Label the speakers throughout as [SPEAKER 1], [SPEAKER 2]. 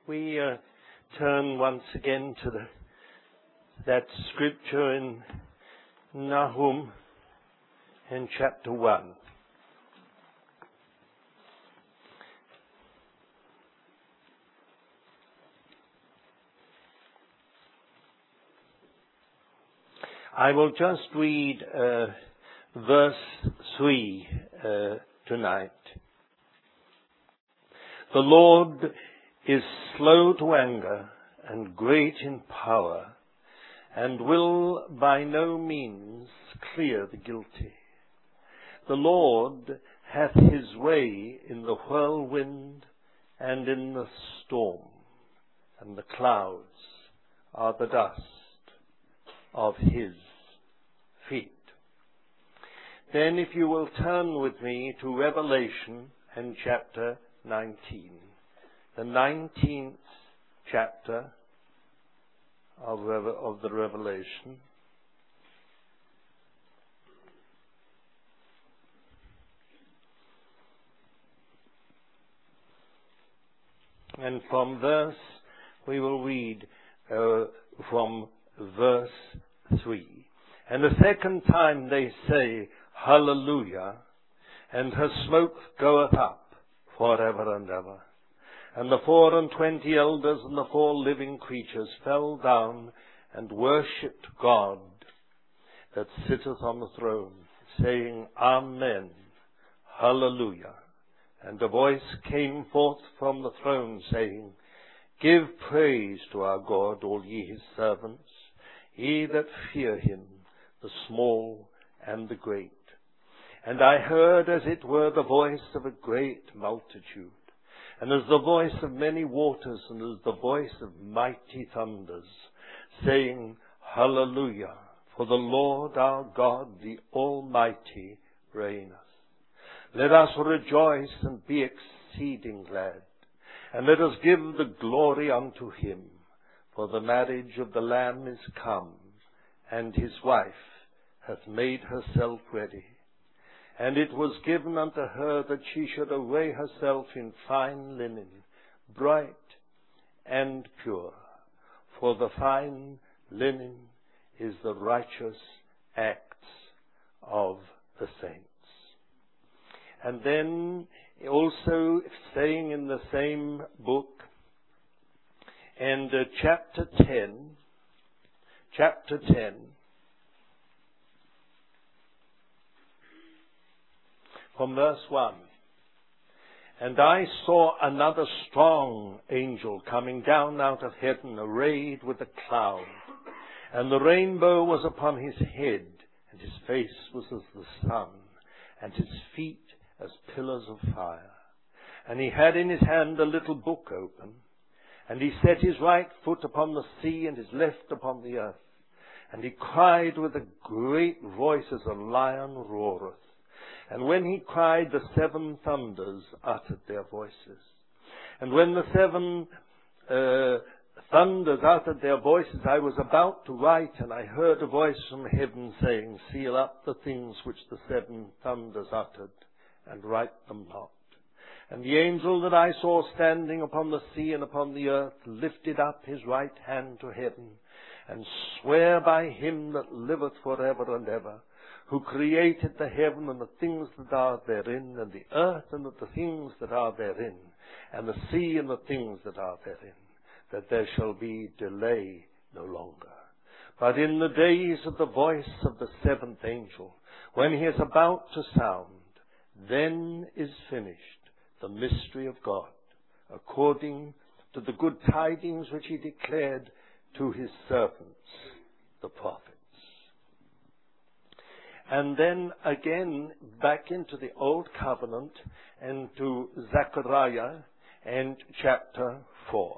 [SPEAKER 1] We turn once again to that scripture in Nahum in chapter 1. I will just read verse 3 tonight. The Lord is slow to anger and great in power, and will by no means clear the guilty. The Lord hath his way in the whirlwind and in the storm, and the clouds are the dust of his feet. Then if you will turn with me to Revelation and chapter 19. The 19th chapter of the Revelation. And we will read from verse 3. And the second time they say, Hallelujah, and her smoke goeth up forever and ever. And the 24 elders and the 4 living creatures fell down and worshipped God that sitteth on the throne, saying, Amen, Hallelujah. And a voice came forth from the throne, saying, Give praise to our God, all ye his servants, ye that fear him, the small and the great. And I heard as it were the voice of a great multitude, and as the voice of many waters, and as the voice of mighty thunders, saying, Hallelujah, for the Lord our God, the Almighty, reigneth. Let us rejoice and be exceeding glad, and let us give the glory unto him, for the marriage of the Lamb is come, and his wife hath made herself ready. And it was given unto her that she should array herself in fine linen, bright and pure. For the fine linen is the righteous acts of the saints. And then also saying in the same book, and chapter 10, from verse 1. And I saw another strong angel coming down out of heaven, arrayed with a cloud. And the rainbow was upon his head, and his face was as the sun, and his feet as pillars of fire. And he had in his hand a little book open, and he set his right foot upon the sea, and his left upon the earth. And he cried with a great voice as a lion roareth. And when he cried, the 7 thunders uttered their voices. And when the 7 thunders uttered their voices, I was about to write, and I heard a voice from heaven saying, Seal up the things which the 7 thunders uttered, and write them not. And the angel that I saw standing upon the sea and upon the earth lifted up his right hand to heaven, and sware by him that liveth forever and ever, who created the heaven and the things that are therein, and the earth and the things that are therein, and the sea and the things that are therein, that there shall be delay no longer. But in the days of the voice of the 7th angel, when he is about to sound, then is finished the mystery of God, according to the good tidings which he declared to his servants, the prophets. And then again back into the Old Covenant and to Zechariah and chapter 4.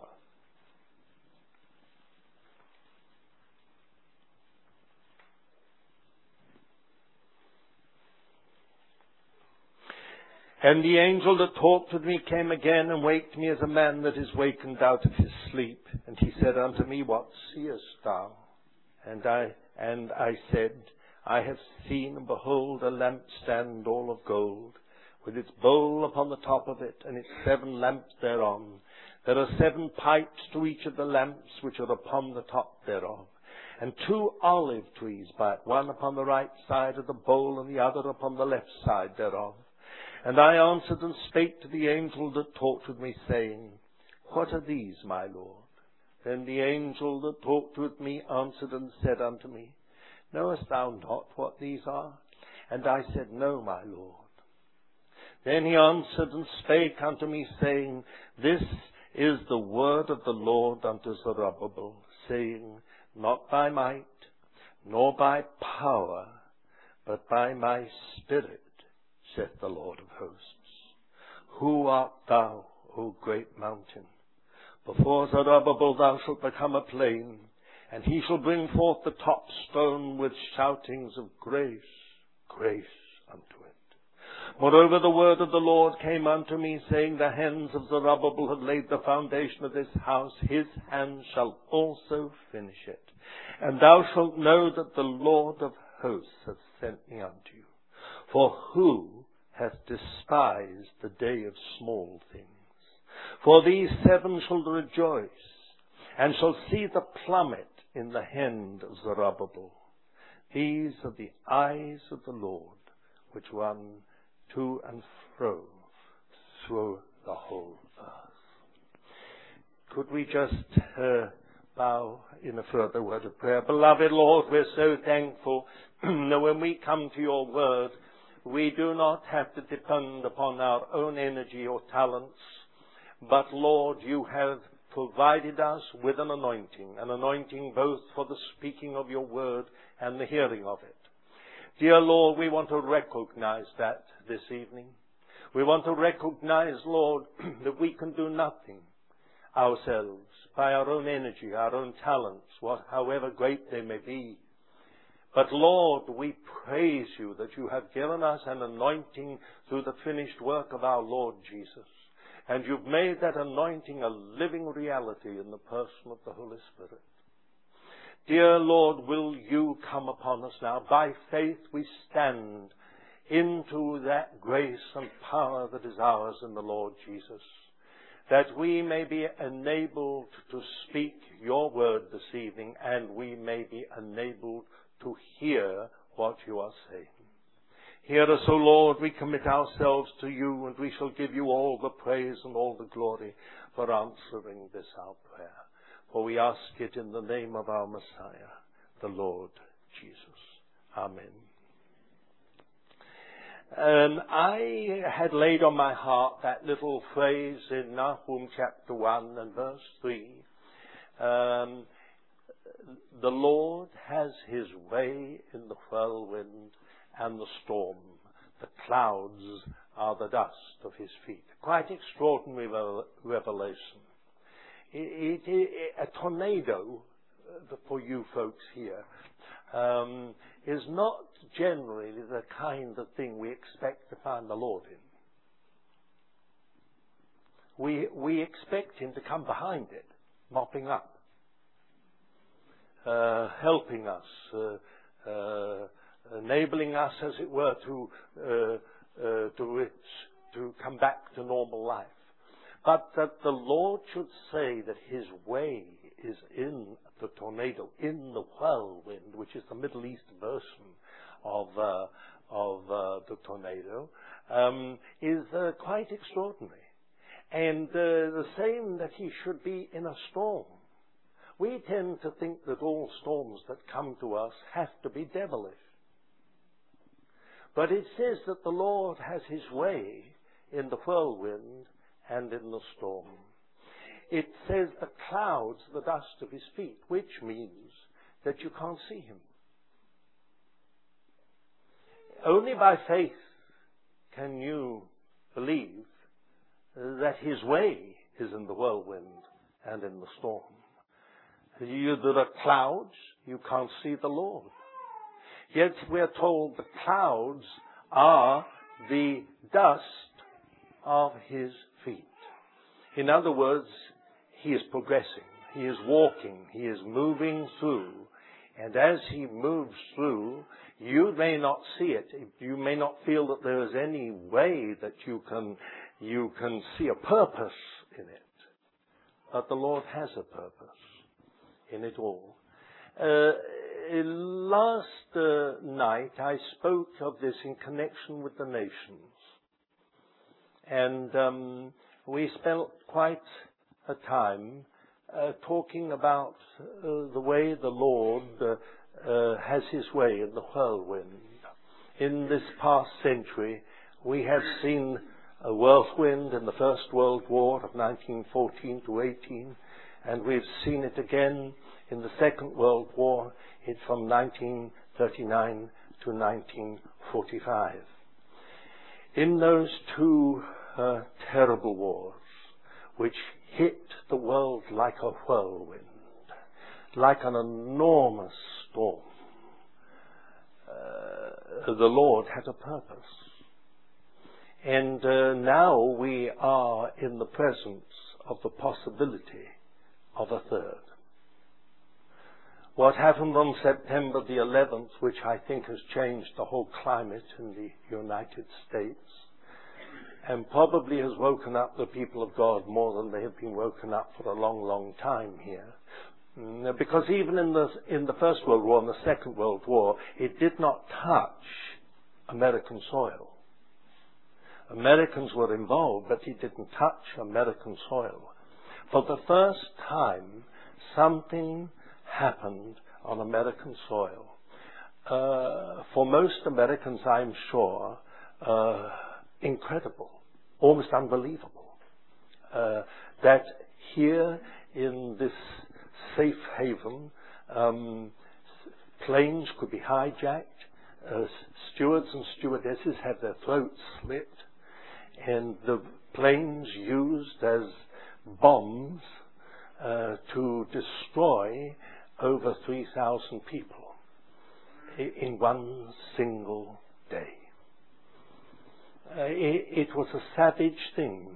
[SPEAKER 1] And the angel that talked with me came again and waked me as a man that is wakened out of his sleep. And he said unto me, What seest thou? And I said, I have seen, and behold, a lampstand all of gold, with its bowl upon the top of it, and its 7 lamps thereon. There are 7 pipes to each of the lamps which are upon the top thereof, and 2 olive trees by it, one upon the right side of the bowl, and the other upon the left side thereof. And I answered and spake to the angel that talked with me, saying, What are these, my Lord? Then the angel that talked with me answered and said unto me, Knowest thou not what these are? And I said, No, my Lord. Then he answered and spake unto me, saying, This is the word of the Lord unto Zerubbabel, saying, Not by might, nor by power, but by my Spirit, saith the Lord of hosts. Who art thou, O great mountain? Before Zerubbabel thou shalt become a plain, and he shall bring forth the top stone with shoutings of grace, grace unto it. Moreover, the word of the Lord came unto me, saying, The hands of Zerubbabel have laid the foundation of this house, his hands shall also finish it. And thou shalt know that the Lord of hosts hath sent me unto you. For who hath despised the day of small things? For these 7 shall rejoice, and shall see the plummet in the hand of Zerubbabel. These are the eyes of the Lord, which run to and fro through the whole earth. Could we just bow in a further word of prayer? Beloved Lord, we're so thankful that when we come to your word, we do not have to depend upon our own energy or talents, but Lord, you have provided us with an anointing both for the speaking of your word and the hearing of it. Dear Lord, we want to recognize that this evening. We want to recognize, Lord, that we can do nothing ourselves by our own energy, our own talents, however great they may be. But Lord, we praise you that you have given us an anointing through the finished work of our Lord Jesus. And you've made that anointing a living reality in the person of the Holy Spirit. Dear Lord, will you come upon us now? By faith we stand into that grace and power that is ours in the Lord Jesus, that we may be enabled to speak your word this evening, and we may be enabled to hear what you are saying. Hear us, O Lord, we commit ourselves to you, and we shall give you all the praise and all the glory for answering this our prayer. For we ask it in the name of our Messiah, the Lord Jesus. Amen. I had laid on my heart that little phrase in Nahum chapter 1 and verse 3. The Lord has his way in the whirlwind and the storm. The clouds are the dust of his feet. Quite extraordinary revelation. A tornado, for you folks here, is not generally the kind of thing we expect to find the Lord in. We expect him to come behind it, mopping up, helping us, enabling us, as it were, to come back to normal life. But that the Lord should say that his way is in the tornado, in the whirlwind, which is the Middle East version of the tornado, is quite extraordinary. And the same that he should be in a storm. We tend to think that all storms that come to us have to be devilish. But it says that the Lord has his way in the whirlwind and in the storm. It says the clouds, the dust of his feet, which means that you can't see him. Only by faith can you believe that his way is in the whirlwind and in the storm. There are clouds, you can't see the Lord. Yet we're told the clouds are the dust of his feet. In other words, he is progressing, he is walking, he is moving through. And as he moves through, you may not see it. You may not feel that there is any way that you can see a purpose in it. but the Lord has a purpose in it all. Last night I spoke of this in connection with the nations. And we spent quite a time talking about the way the Lord has his way in the whirlwind. In this past century, we have seen a whirlwind in the First World War of 1914 to 18, and we've seen it again in the Second World War from 1939 to 1945. In those two terrible wars, which hit the world like a whirlwind, like an enormous storm, the Lord had a purpose. And now we are in the presence of the possibility of a third. What happened on September the 11th, which I think has changed the whole climate in the United States, and probably has woken up the people of God more than they have been woken up for a long, long time here. Because even in the First World War and the Second World War, it did not touch American soil. Americans were involved, but it didn't touch American soil. For the first time, something happened on American soil. For most Americans, I'm sure, incredible, almost unbelievable, that here in this safe haven, planes could be hijacked, stewards and stewardesses had their throats slit, and the planes used as bombs to destroy over 3,000 people in one single day. It was a savage thing.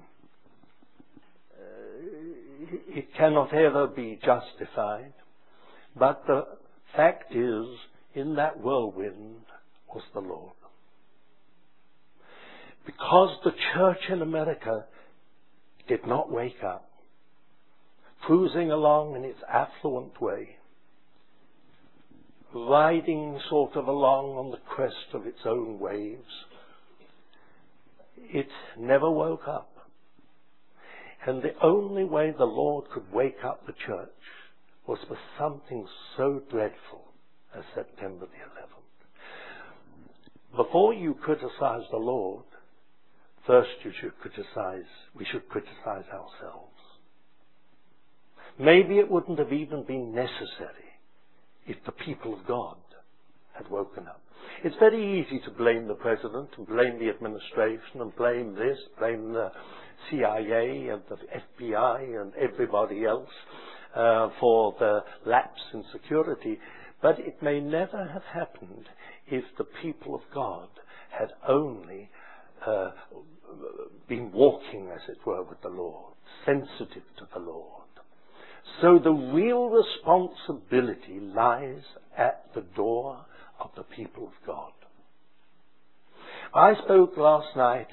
[SPEAKER 1] It cannot ever be justified, but the fact is, in that whirlwind was the Lord. Because the church in America did not wake up, cruising along in its affluent way, riding sort of along on the crest of its own waves, it never woke up. And the only way the Lord could wake up the church was for something so dreadful as September the 11th. Before you criticize the Lord, first we should criticize ourselves. Maybe it wouldn't have even been necessary if the people of God had woken up. It's very easy to blame the president, and blame the administration, and blame this, blame the CIA and the FBI and everybody else for the lapse in security. But it may never have happened if the people of God had only been walking, as it were, with the Lord, sensitive to the Lord. So the real responsibility lies at the door of the people of God. I spoke last night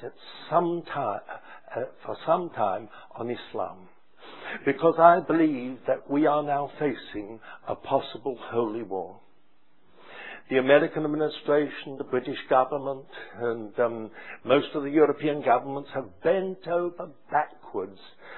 [SPEAKER 1] for some time on Islam, because I believe that we are now facing a possible holy war. The American administration, the British government, and most of the European governments have bent over backwards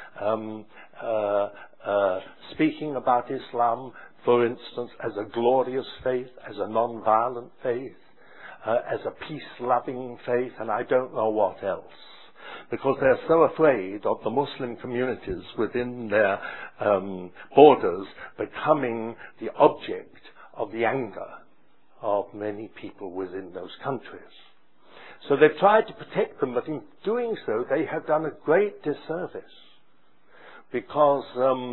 [SPEAKER 1] speaking about Islam, for instance, as a glorious faith, as a non-violent faith, as a peace-loving faith, and I don't know what else. Because they're so afraid of the Muslim communities within their borders becoming the object of the anger of many people within those countries. So they've tried to protect them, but in doing so, they have done a great disservice. Because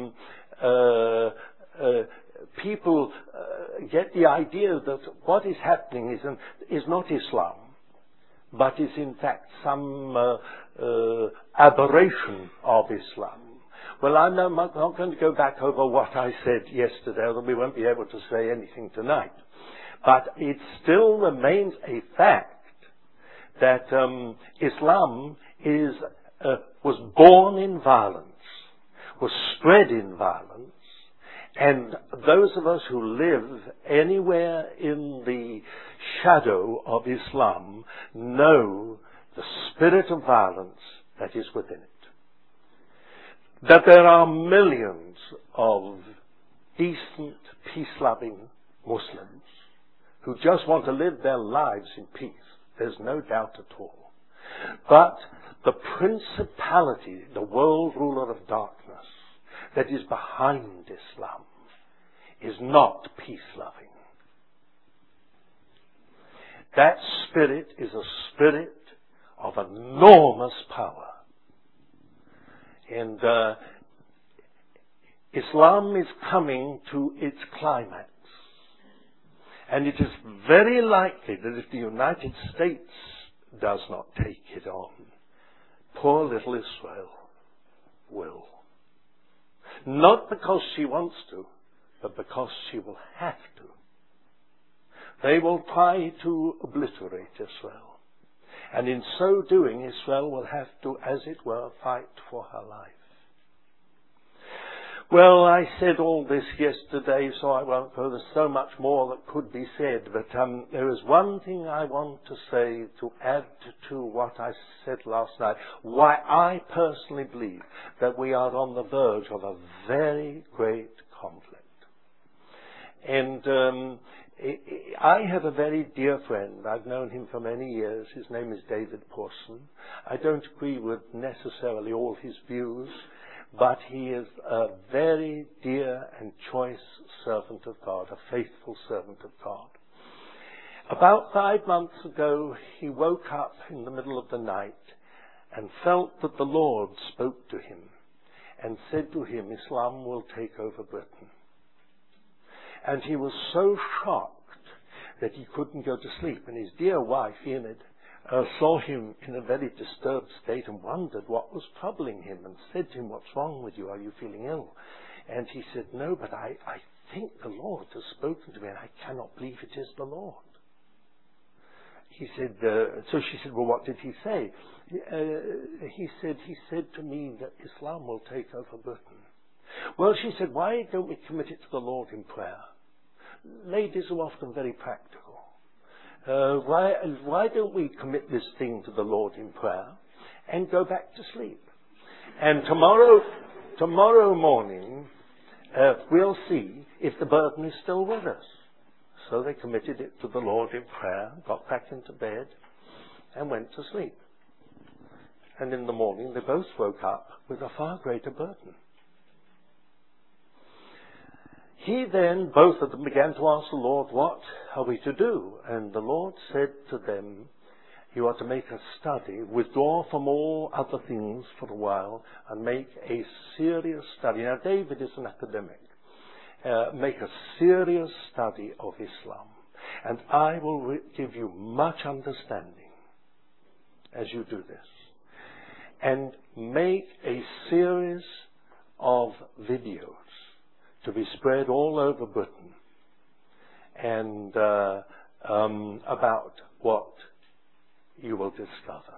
[SPEAKER 1] people get the idea that what is happening is not Islam, but is in fact some aberration of Islam. Well, I'm not going to go back over what I said yesterday, although we won't be able to say anything tonight. But it still remains a fact that Islam was born in violence. was spread in violence. And those of us who live anywhere in the shadow of Islam know the spirit of violence that is within it. That there are millions of decent, peace-loving Muslims who just want to live their lives in peace. There's no doubt at all. But the principality, the world ruler of darkness, that is behind Islam is not peace-loving. That spirit is a spirit of enormous power. And Islam is coming to its climax. And it is very likely that if the United States does not take it on, poor little Israel will. Not because she wants to, but because she will have to. They will try to obliterate Israel. And in so doing, Israel will have to, as it were, fight for her life. Well, I said all this yesterday, so I won't go. There's so much more that could be said. But there is one thing I want to say to add to what I said last night. Why I personally believe that we are on the verge of a very great conflict. And I have a very dear friend. I've known him for many years. His name is David Pawson. I don't agree with necessarily all his views, but he is a very dear and choice servant of God, a faithful servant of God. About 5 months ago, he woke up in the middle of the night and felt that the Lord spoke to him and said to him, Islam will take over Britain. And he was so shocked that he couldn't go to sleep. And his dear wife, Enid, saw him in a very disturbed state and wondered what was troubling him and said to him, what's wrong with you? Are you feeling ill? And he said, no, but I think the Lord has spoken to me and I cannot believe it is the Lord. He said, so she said, well, what did he say? He said to me that Islam will take over Britain. Well, she said, why don't we commit it to the Lord in prayer? Ladies are often very practical. Why don't we commit this thing to the Lord in prayer and go back to sleep? And tomorrow morning, we'll see if the burden is still with us. So they committed it to the Lord in prayer, got back into bed, and went to sleep. And in the morning, they both woke up with a far greater burden. He then, both of them, began to ask the Lord, what are we to do? And the Lord said to them, you are to make a study, withdraw from all other things for a while, and make a serious study. Now, David is an academic. Make a serious study of Islam. And I will give you much understanding as you do this. And make a series of videos to be spread all over Britain and about what you will discover.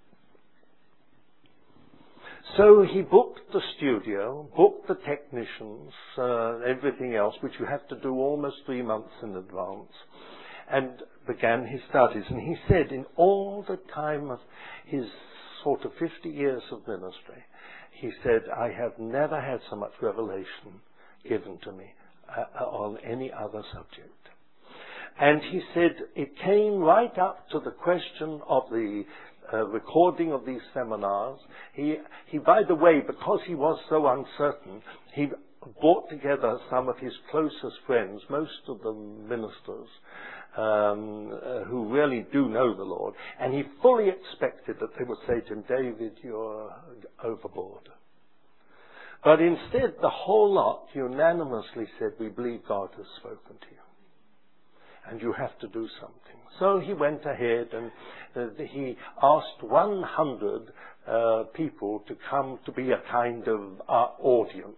[SPEAKER 1] So he booked the studio, booked the technicians, everything else, which you have to do almost 3 months in advance, and began his studies. And he said in all the time of his sort of 50 years of ministry, he said, I have never had so much revelation given to me on any other subject. And he said it came right up to the question of the recording of these seminars. He, by the way, because he was so uncertain, he brought together some of his closest friends, most of them ministers, who really do know the Lord, and he fully expected that they would say to him, David, you're overboard. But instead, the whole lot unanimously said, we believe God has spoken to you. And you have to do something. So he went ahead and he asked 100 people to come to be a kind of audience,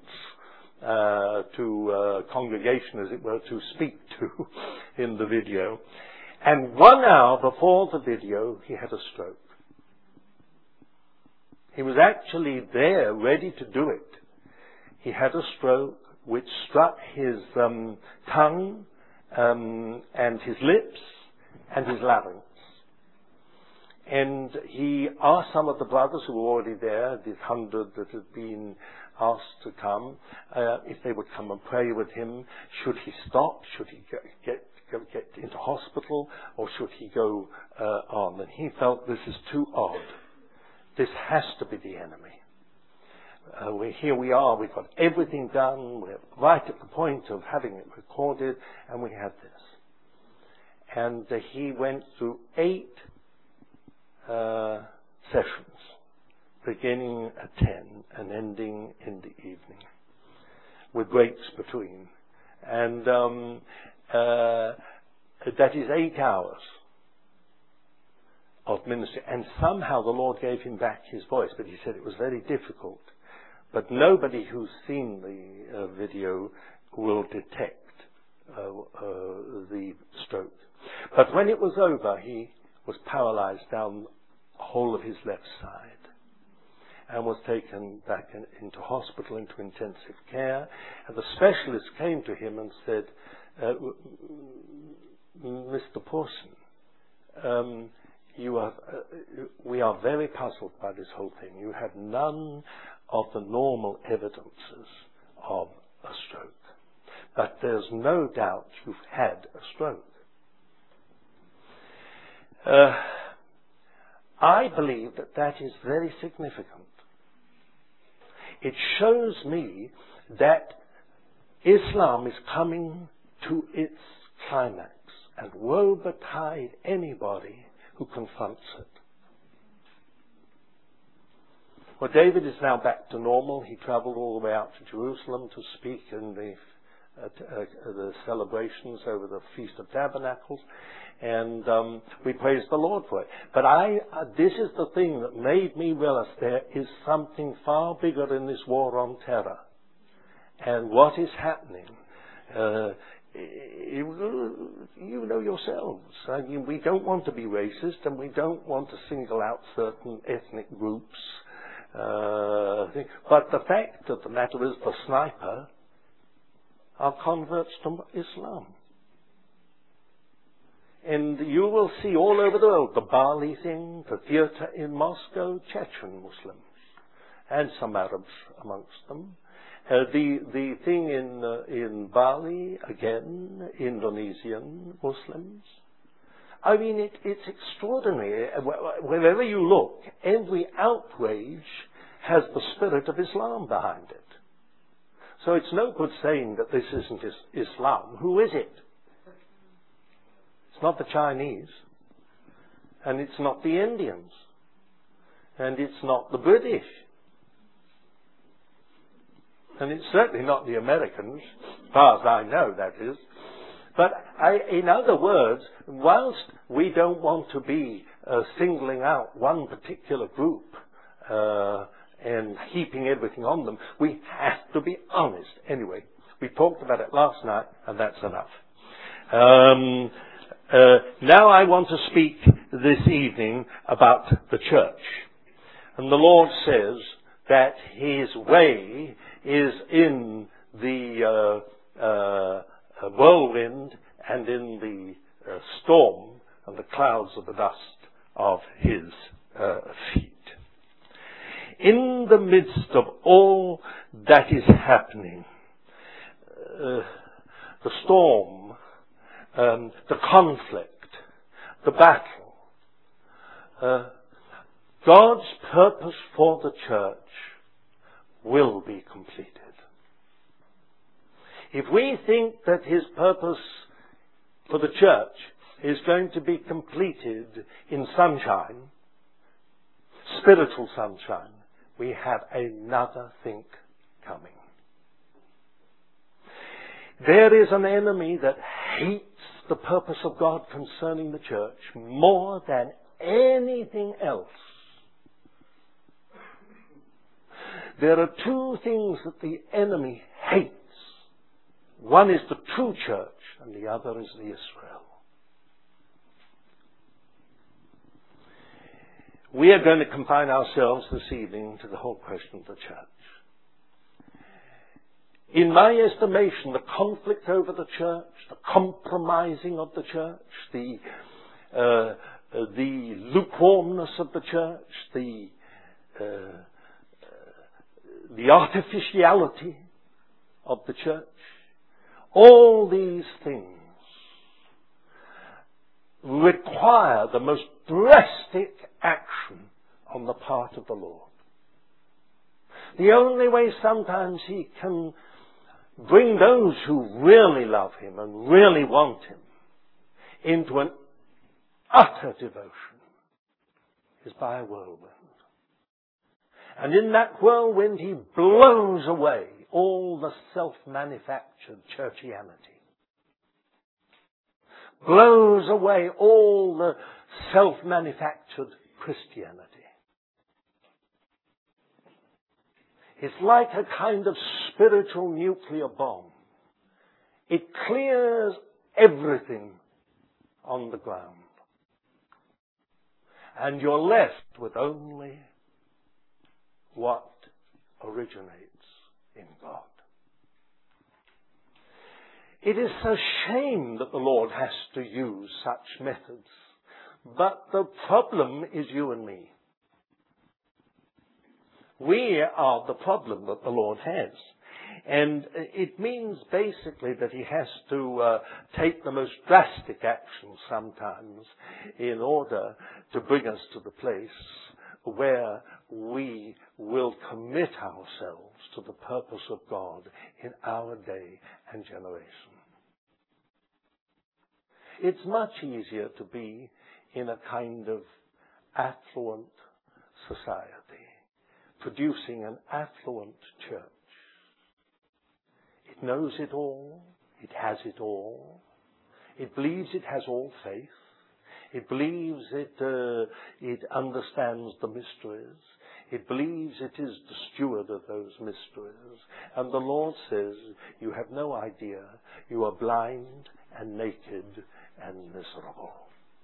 [SPEAKER 1] to congregation, as it were, to speak to in the video. And 1 hour before the video, he had a stroke. He was actually there, ready to do it. he had a stroke which struck his tongue and his lips and his larynx. And he asked some of the brothers who were already there, this 100 that had been asked to come, if they would come and pray with him. Should he stop? Should he get into hospital? Or should he go on? And he felt, this is too odd. This has to be the enemy. Here we are, we've got everything done, we're right at the point of having it recorded, and we had this. And he went through 8 sessions, beginning at 10 and ending in the evening, with breaks between. And that is 8 hours of ministry. And somehow the Lord gave him back his voice, but he said it was very difficult. But nobody who's seen the video will detect the stroke. But when it was over, he was paralyzed down the whole of his left side and was taken back into hospital, into intensive care. And the specialist came to him and said, Mr. Pawson, we are very puzzled by this whole thing. You have none of the normal evidences of a stroke. But there's no doubt you've had a stroke. I believe that is very significant. It shows me that Islam is coming to its climax, and woe betide anybody who confronts it. Well, David is now back to normal. He traveled all the way out to Jerusalem to speak in the celebrations over the Feast of Tabernacles, and we praise the Lord for it. But this is the thing that made me realize there is something far bigger in this war on terror. And what is happening, you know yourselves. I mean, we don't want to be racist, and we don't want to single out certain ethnic groups. But the fact of the matter is, the sniper are converts to Islam. And you will see all over the world the Bali thing, the theatre in Moscow, Chechen Muslims, and some Arabs amongst them. The thing in Bali, again, Indonesian Muslims. I mean, it's extraordinary. Wherever you look, every outrage has the spirit of Islam behind it. So it's no good saying that this isn't Islam. Who is it? It's not the Chinese, and it's not the Indians, and it's not the British, and it's certainly not the Americans, as far as I know, that is. But in other words, whilst we don't want to be singling out one particular group and heaping everything on them, we have to be honest. Anyway, we talked about it last night, and that's enough. Now I want to speak this evening about the church. And the Lord says that His way is in the whirlwind and in the storm and the clouds of the dust of His feet. In the midst of all that is happening, the storm, the conflict, the battle, God's purpose for the church will be completed. If we think that His purpose for the church is going to be completed in sunshine, spiritual sunshine, we have another thing coming. There is an enemy that hates the purpose of God concerning the church more than anything else. There are two things that the enemy hates. One is the true church, and the other is the Israel. We are going to confine ourselves this evening to the whole question of the church. In my estimation, the conflict over the church, the compromising of the church, the lukewarmness of the church, the artificiality of the church, all these things require the most drastic action on the part of the Lord. The only way sometimes He can bring those who really love Him and really want Him into an utter devotion is by a whirlwind. And in that whirlwind He blows away all the self-manufactured churchianity. Blows away all the self-manufactured Christianity. It's like a kind of spiritual nuclear bomb. It clears everything on the ground. And you're left with only what originates in God. It is a shame that the Lord has to use such methods. But the problem is you and me. We are the problem that the Lord has. And it means basically that He has to take the most drastic action sometimes in order to bring us to the place where we will commit ourselves to the purpose of God in our day and generation. It's much easier to be in a kind of affluent society, producing an affluent church. It knows it all. It has it all. It believes it has all faith. It believes it understands the mysteries. It believes it is the steward of those mysteries. And the Lord says, you have no idea. You are blind and naked and miserable.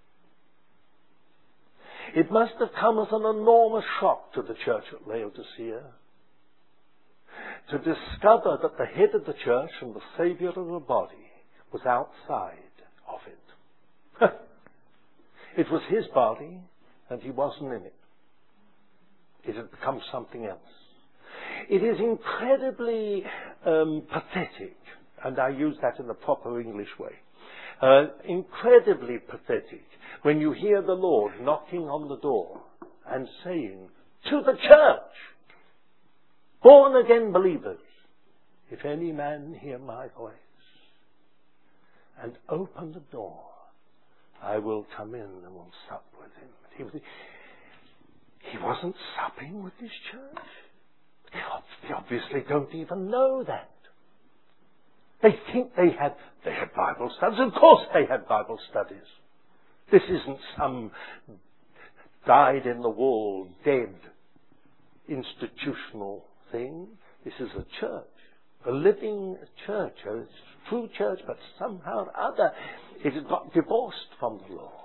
[SPEAKER 1] It must have come as an enormous shock to the church at Laodicea to discover that the head of the church and the Saviour of the body was outside of it. It was His body and He wasn't in it. It had become something else. It is incredibly pathetic, and I use that in the proper English way, incredibly pathetic when you hear the Lord knocking on the door and saying to the church, born again believers, if any man hear my voice and open the door, I will come in and will sup with him. He wasn't supping with his church. They obviously don't even know that. They think they had Bible studies. Of course they had Bible studies. This isn't some dyed-in-the-wall, dead institutional thing. This is a church, a living church, a true church, but somehow or other it has got divorced from the Lord.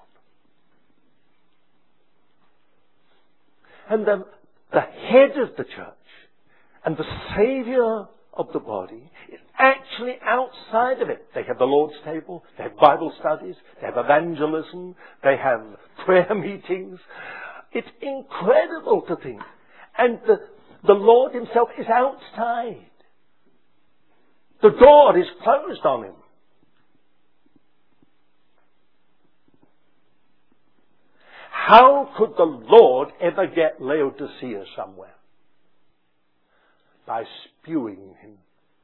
[SPEAKER 1] And the head of the church and the Saviour of the body is actually outside of it. They have the Lord's table, they have Bible studies, they have evangelism, they have prayer meetings. It's incredible to think. And the Lord Himself is outside. The door is closed on Him. How could the Lord ever get Laodicea somewhere? By spewing him.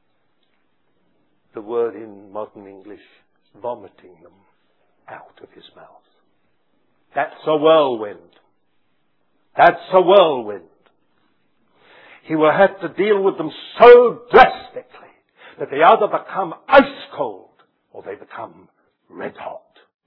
[SPEAKER 1] The word in modern English, vomiting them out of His mouth. That's a whirlwind. That's a whirlwind. He will have to deal with them so drastically that they either become ice cold or they become red hot.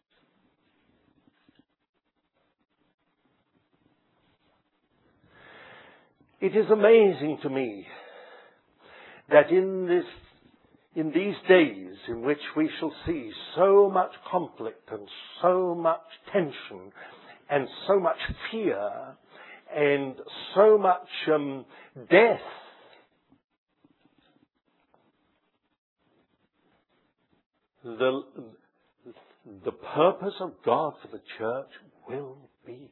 [SPEAKER 1] It is amazing to me that in these days in which we shall see so much conflict and so much tension and so much fear and so much death, the purpose of God for the church will be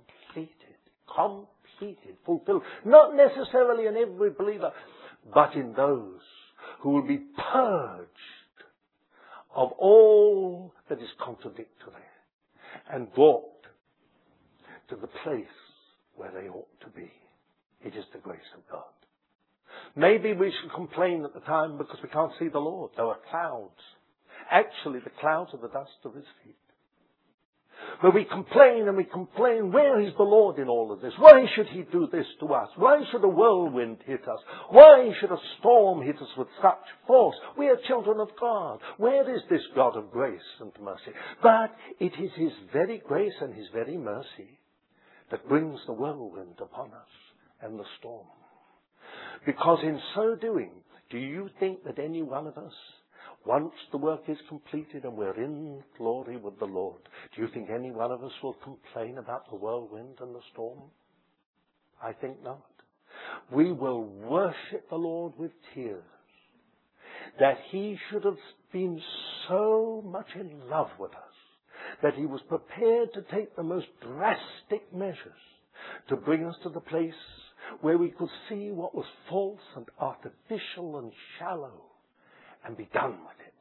[SPEAKER 1] completed, fulfilled. Not necessarily in every believer, but in those who will be purged of all that is contradictory and brought to the place where they ought to be. It is the grace of God. Maybe we should complain at the time because we can't see the Lord. There are clouds. Actually, the clouds are the dust of His feet. But we complain and we complain, where is the Lord in all of this? Why should He do this to us? Why should a whirlwind hit us? Why should a storm hit us with such force? We are children of God. Where is this God of grace and mercy? But it is His very grace and His very mercy that brings the whirlwind upon us and the storm. Because in so doing, do you think that any one of us, once the work is completed and we're in glory with the Lord, do you think any one of us will complain about the whirlwind and the storm? I think not. We will worship the Lord with tears that He should have been so much in love with us that He was prepared to take the most drastic measures to bring us to the place where we could see what was false and artificial and shallow and be done with it.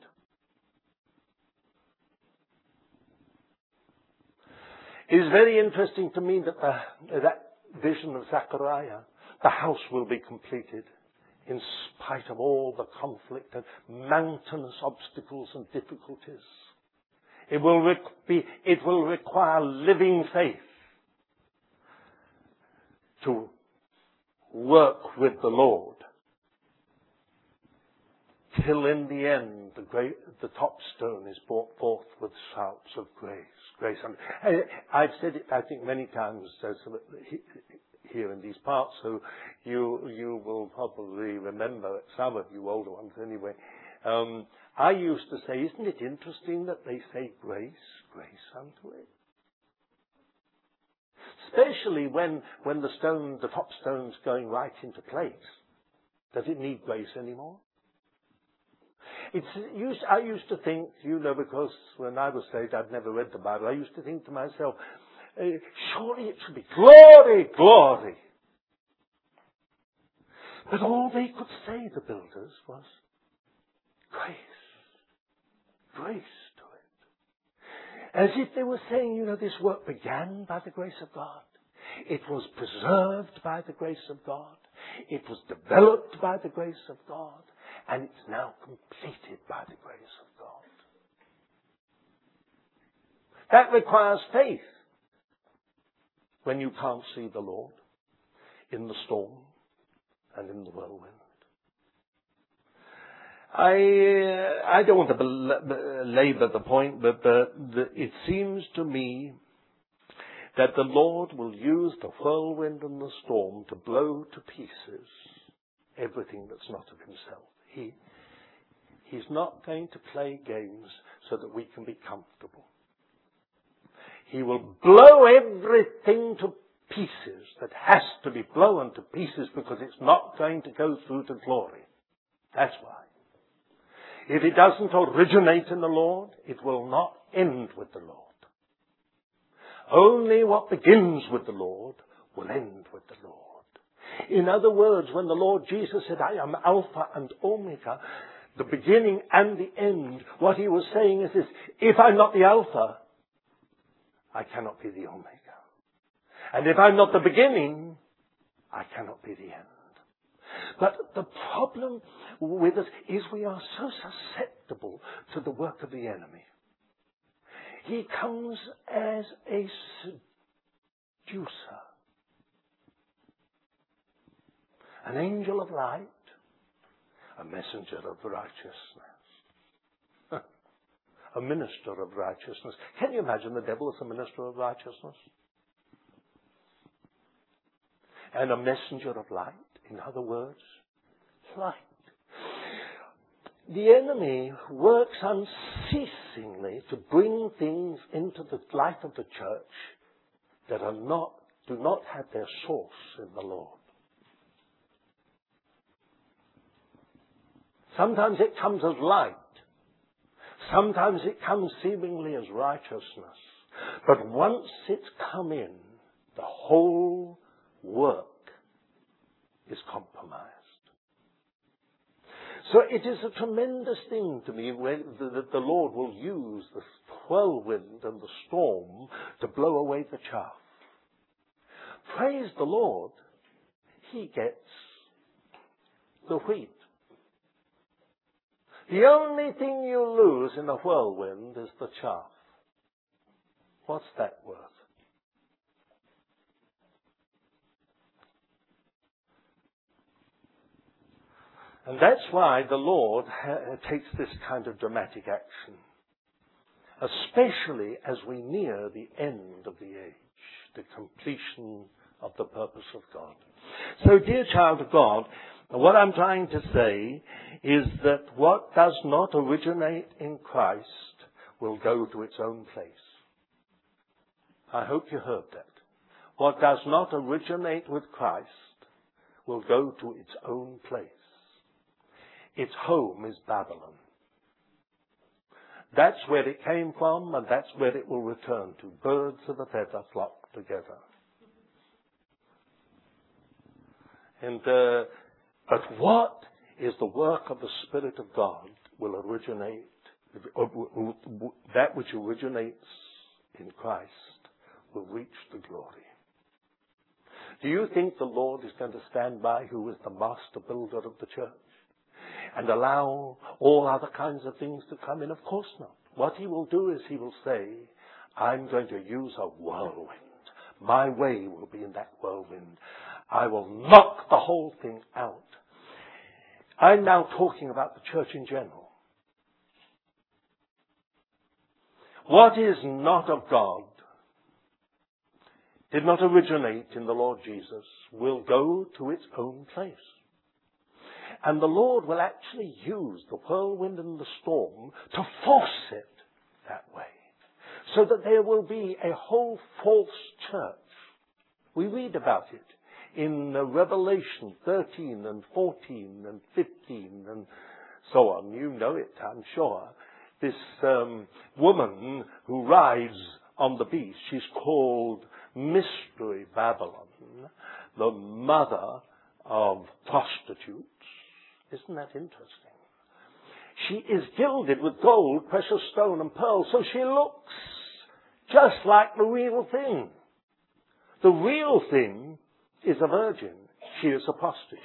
[SPEAKER 1] It is very interesting to me that that vision of Zechariah, the house will be completed in spite of all the conflict and mountainous obstacles and difficulties. It will require living faith to work with the Lord till in the end the top stone is brought forth with shouts of grace. And I've said it, I think, many times here in these parts, so you will probably remember, some of you older ones anyway. I used to say, isn't it interesting that they say grace unto it? Especially when the top stone's going right into place. Does it need grace anymore? I used to think, because when I was saved, I'd never read the Bible. I used to think to myself, surely it should be glory, glory. But all they could say, the builders, was grace. Grace to it. As if they were saying, this work began by the grace of God. It was preserved by the grace of God. It was developed by the grace of God. And it's now completed by the grace of God. That requires faith when you can't see the Lord in the storm and in the whirlwind. I don't want to belabor the point, but it seems to me that the Lord will use the whirlwind and the storm to blow to pieces everything that's not of Himself. He's not going to play games so that we can be comfortable. He will blow everything to pieces that has to be blown to pieces because it's not going to go through to glory. That's why. If it doesn't originate in the Lord, it will not end with the Lord. Only what begins with the Lord will end with the Lord. In other words, when the Lord Jesus said, I am Alpha and Omega, the beginning and the end, what He was saying is this: if I'm not the Alpha, I cannot be the Omega. And if I'm not the beginning, I cannot be the end. But the problem with us is we are so susceptible to the work of the enemy. He comes as a seducer, an angel of light, a messenger of righteousness, a minister of righteousness. Can you imagine the devil as a minister of righteousness? And a messenger of light, in other words, light. The enemy works unceasingly to bring things into the life of the church that do not have their source in the Lord. Sometimes it comes as light. Sometimes it comes seemingly as righteousness. But once it's come in, the whole work is compromised. So it is a tremendous thing to me that the Lord will use the whirlwind and the storm to blow away the chaff. Praise the Lord, He gets the wheat. The only thing you lose in a whirlwind is the chaff. What's that worth? And that's why the Lord takes this kind of dramatic action, especially as we near the end of the age, the completion of the purpose of God. So, dear child of God, what I'm trying to say is that what does not originate in Christ will go to its own place. I hope you heard that. What does not originate with Christ will go to its own place. Its home is Babylon. That's where it came from, and that's where it will return to. Birds of a feather flock together. And but what is the work of the Spirit of God will originate, that which originates in Christ will reach the glory. Do you think the Lord is going to stand by, who is the master builder of the church, and allow all other kinds of things to come in? Of course not. What He will do is He will say, I'm going to use a whirlwind. My way will be in that whirlwind. I will knock the whole thing out. I'm now talking about the church in general. What is not of God, did not originate in the Lord Jesus, will go to its own place. And the Lord will actually use the whirlwind and the storm to force it that way, so that there will be a whole false church. We read about it in Revelation 13 and 14 and 15 and so on. You know it, I'm sure. This woman who rides on the beast, she's called Mystery Babylon, the mother of prostitutes. Isn't that interesting? She is gilded with gold, precious stone and pearl, so she looks just like the real thing. The real thing is a virgin. She is a prostitute.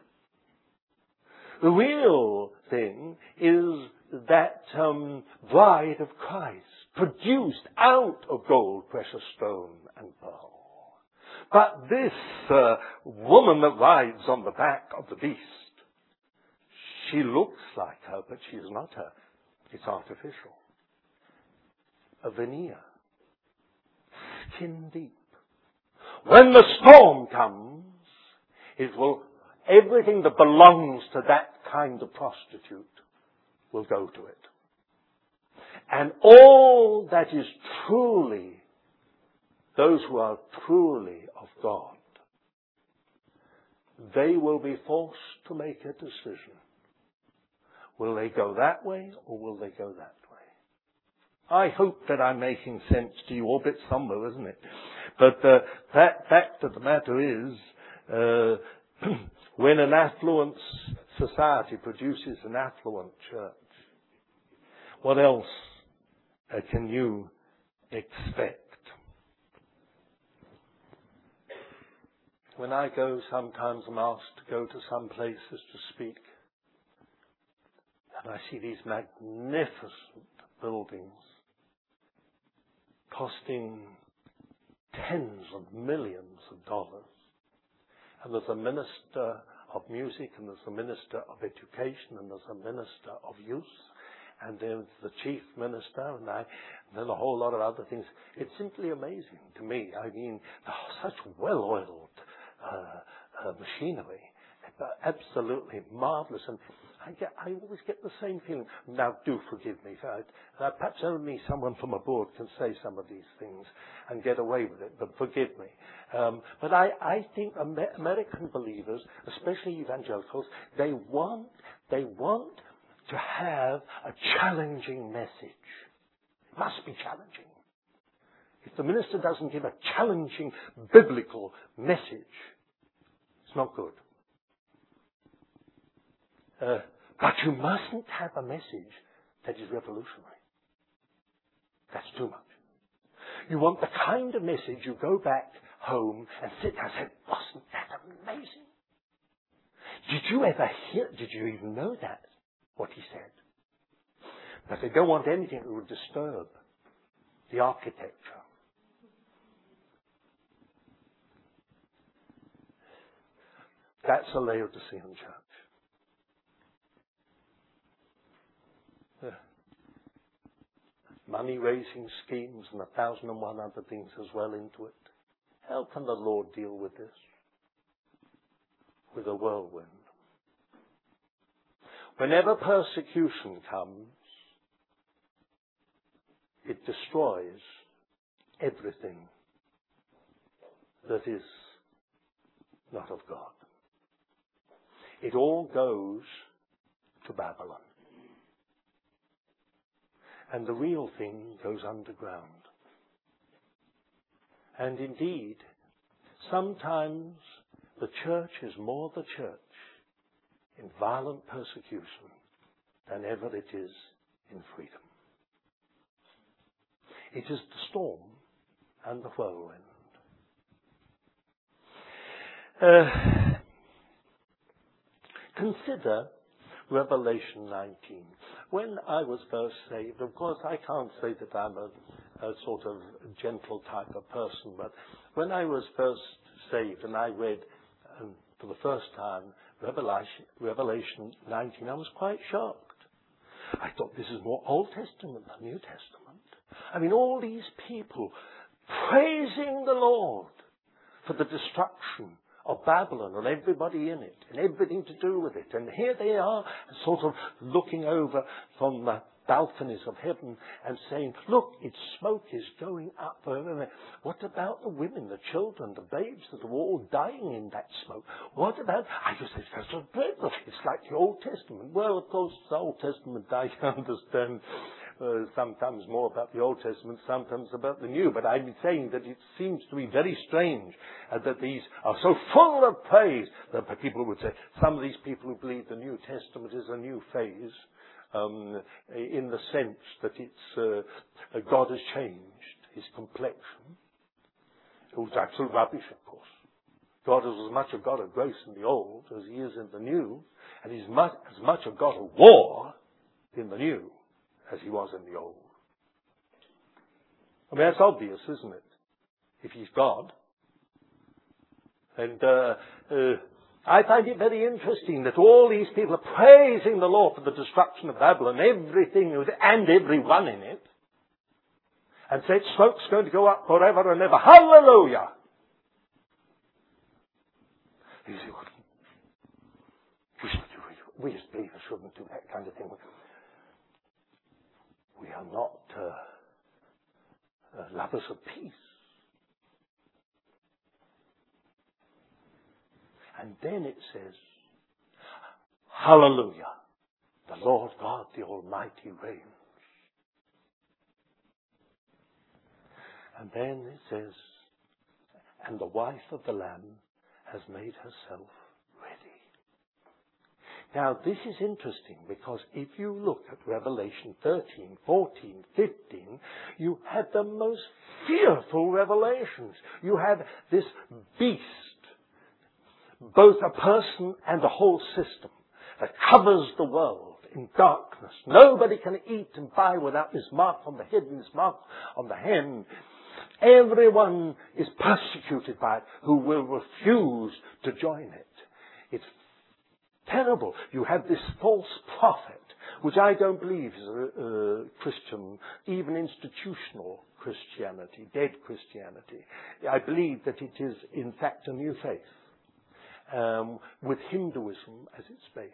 [SPEAKER 1] The real thing is that bride of Christ, produced out of gold, precious stone and pearl. But this woman that rides on the back of the beast, she looks like her, but she is not her. It's artificial. A veneer. Skin deep. When the storm comes, everything that belongs to that kind of prostitute will go to it. And all that is truly, those who are truly of God, they will be forced to make a decision. Will they go that way or will they go that way? I hope that I'm making sense to you. All bit somber, isn't it? But the fact of the matter is, when an affluent society produces an affluent church, what else can you expect? When I go, sometimes I'm asked to go to some places to speak, and I see these magnificent buildings costing tens of millions of dollars. And there's a minister of music, and there's a minister of education, and there's a minister of youth, and there's the chief minister, and then a whole lot of other things. It's simply amazing to me. I mean, such well-oiled machinery. Absolutely marvelous. And I always get the same feeling. Now, do forgive me. Perhaps only someone from abroad can say some of these things and get away with it, but forgive me. But I think American believers, especially evangelicals, they want to have a challenging message. It must be challenging. If the minister doesn't give a challenging biblical message, it's not good. But you mustn't have a message that is revolutionary. That's too much. You want the kind of message you go back home and sit down and say, wasn't that amazing? Did you ever hear, did you even know that, what he said? But they don't want anything that would disturb the architecture. That's a Laodicean church. Money-raising schemes and 1,001 other things as well into it. How can the Lord deal with this? With a whirlwind. Whenever persecution comes, it destroys everything that is not of God. It all goes to Babylon. And the real thing goes underground. And indeed, sometimes the church is more the church in violent persecution than ever it is in freedom. It is the storm and the whirlwind. Consider Revelation 19. When I was first saved, of course I can't say that I'm a sort of gentle type of person, but when I was first saved and I read for the first time Revelation 19, I was quite shocked. I thought, this is more Old Testament than New Testament. I mean, all these people praising the Lord for the destruction of Babylon and everybody in it and everything to do with it. And here they are sort of looking over from the balconies of heaven and saying, look, its smoke is going up. What about the women, the children, the babes that are all dying in that smoke? What about, I just said, that's so dreadful. It's like the Old Testament. Well, of course, the Old Testament, I understand sometimes more about the Old Testament, sometimes about the New. But I'm saying that it seems to be very strange that these are so full of praise that people would say, some of these people who believe the New Testament is a new phase, in the sense that it's God has changed his complexion. It was absolute rubbish, of course. God is as much a God of grace in the Old as he is in the New, and he's as much a God of war in the New as he was in the Old. I mean, that's obvious, isn't it? If he's God. And I find it very interesting that all these people are praising the Lord for the destruction of Babylon, everything and everyone in it, and say smoke's going to go up forever and ever. Hallelujah! You see, we as believers shouldn't do that kind of thing. We are not lovers of peace. And then it says, hallelujah, the Lord God, the Almighty reigns. And then it says, and the wife of the Lamb has made herself ready. Now, this is interesting because if you look at Revelation 13, 14, 15, you have the most fearful revelations. You have this beast, both a person and a whole system, that covers the world in darkness. Nobody can eat and buy without this mark on the head and this mark on the hand. Everyone is persecuted by it who will refuse to join it. It's terrible. You have this false prophet, which I don't believe is a Christian, even institutional Christianity, dead Christianity. I believe that it is, in fact, a new faith. With Hinduism as its base.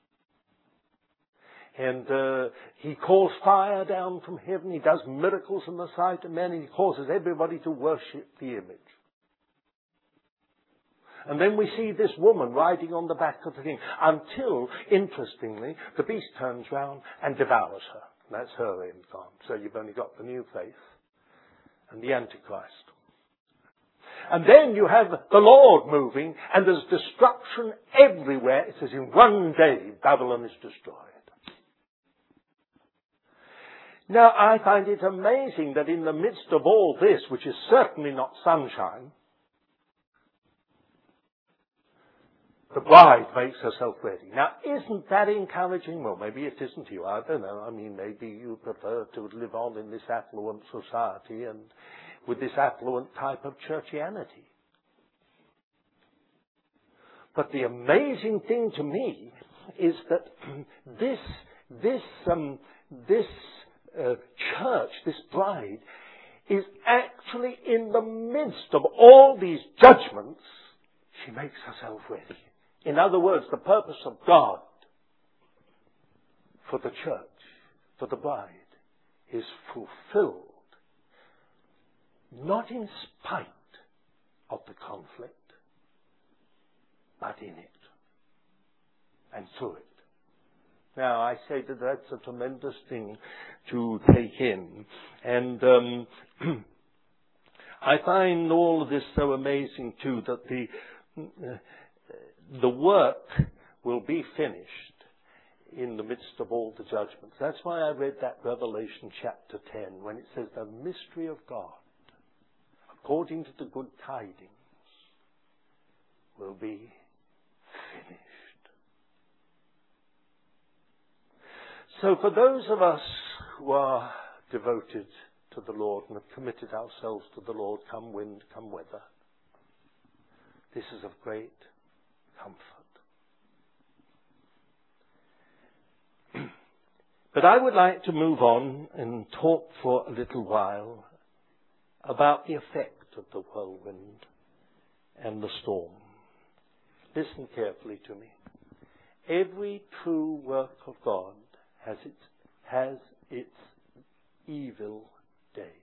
[SPEAKER 1] And he calls fire down from heaven. He does miracles in the sight of men, and he causes everybody to worship the image. And then we see this woman riding on the back of the thing until, interestingly, the beast turns round and devours her. That's her end gone. So you've only got the new faith and the Antichrist. And then you have the Lord moving, and there's destruction everywhere. It says in one day Babylon is destroyed. Now I find it amazing that in the midst of all this, which is certainly not sunshine, the bride makes herself ready. Now isn't that encouraging? Well, maybe it isn't to you. I don't know. I mean, maybe you prefer to live on in this affluent society and with this affluent type of churchianity. But the amazing thing to me is that this church, this bride, is actually in the midst of all these judgments, she makes herself ready. In other words, the purpose of God for the church, for the bride, is fulfilled. Not in spite of the conflict, but in it and through it. Now, I say that that's a tremendous thing to take in. And I find all of this so amazing, too, that the work will be finished in the midst of all the judgments. That's why I read that Revelation chapter 10, when it says the mystery of God, according to the good tidings, will be finished. So for those of us who are devoted to the Lord and have committed ourselves to the Lord, come wind, come weather, this is of great comfort. But I would like to move on and talk for a little while about the effect of the whirlwind and the storm. Listen carefully to me. Every true work of God has its evil day.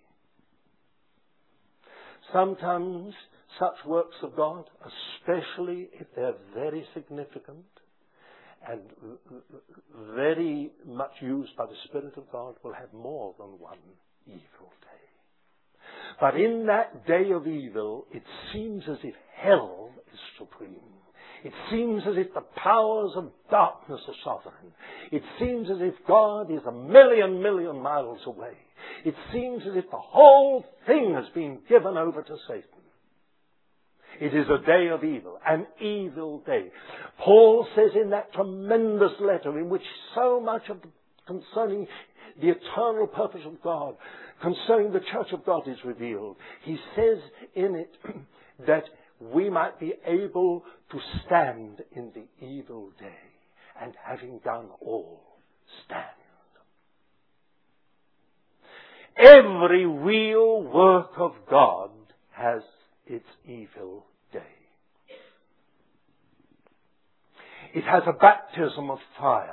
[SPEAKER 1] Sometimes such works of God, especially if they're very significant and very much used by the Spirit of God, will have more than one evil day. But in that day of evil, it seems as if hell is supreme. It seems as if the powers of darkness are sovereign. It seems as if God is a million miles away. It seems as if the whole thing has been given over to Satan. It is a day of evil, an evil day. Paul says in that tremendous letter in which so much of concerning the eternal purpose of God, concerning the church of God is revealed. He says in it that we might be able to stand in the evil day, and having done all, stand. Every real work of God has its evil day. It has a baptism of fire.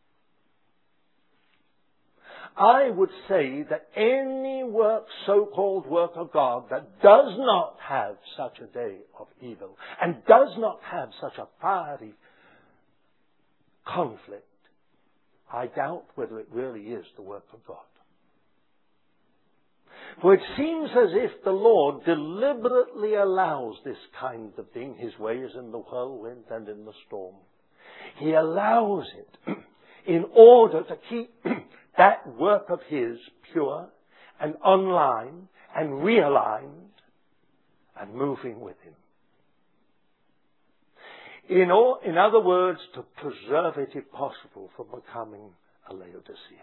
[SPEAKER 1] I would say that any work, so-called work of God, that does not have such a day of evil and does not have such a fiery conflict, I doubt whether it really is the work of God. For it seems as if the Lord deliberately allows this kind of thing. His way is in the whirlwind and in the storm. He allows it in order to keep that work of His pure and online and realigned and moving with Him. In other words, to preserve it, if possible, from becoming a Laodicea.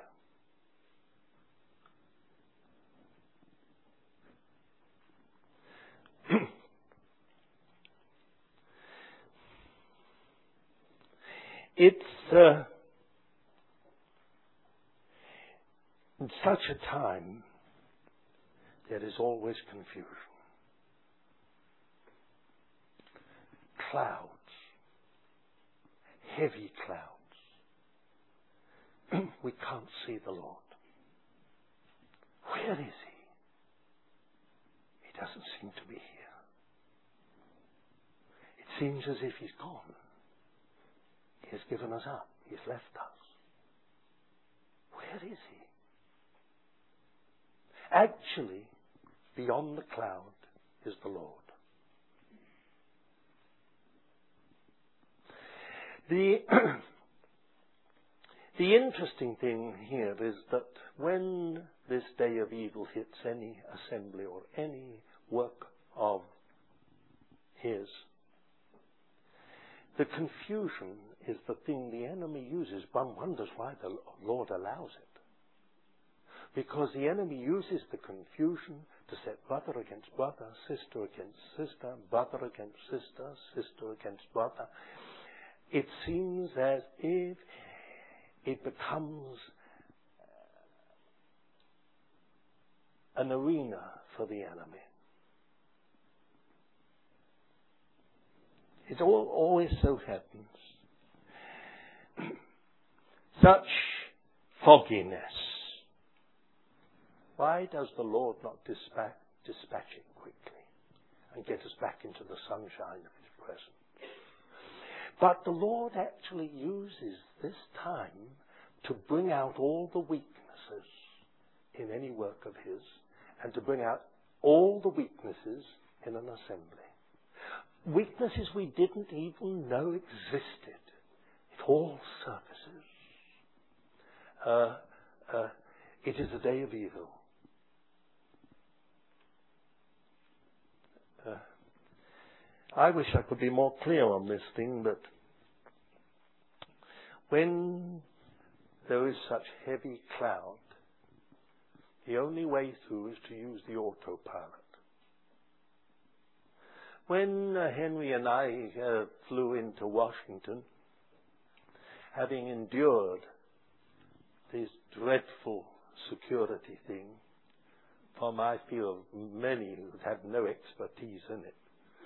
[SPEAKER 1] It's in such a time there is always confusion. Clouds. Heavy clouds. We can't see the Lord. Where is He? He doesn't seem to be here. It seems as if he's gone. He's given us up. He's left us. Where is he? Actually, beyond the cloud is the Lord. The interesting thing here is that when this day of evil hits any assembly or any work of his, the confusion is the thing the enemy uses. One wonders why the Lord allows it. Because the enemy uses the confusion to set brother against brother, sister against sister, brother against sister, sister against brother. It seems as if it becomes an arena for the enemy. It always so happens. Such fogginess. Why does the Lord not dispatch it quickly and get us back into the sunshine of his presence? But the Lord actually uses this time to bring out all the weaknesses in any work of his, and to bring out all the weaknesses in an assembly. Weaknesses we didn't even know existed. It all surfaces. It is a day of evil. I wish I could be more clear on this thing, but when there is such heavy cloud, the only way through is to use the autopilot. When Henry and I flew into Washington, having endured this dreadful security thing from, I feel, many who had no expertise in it,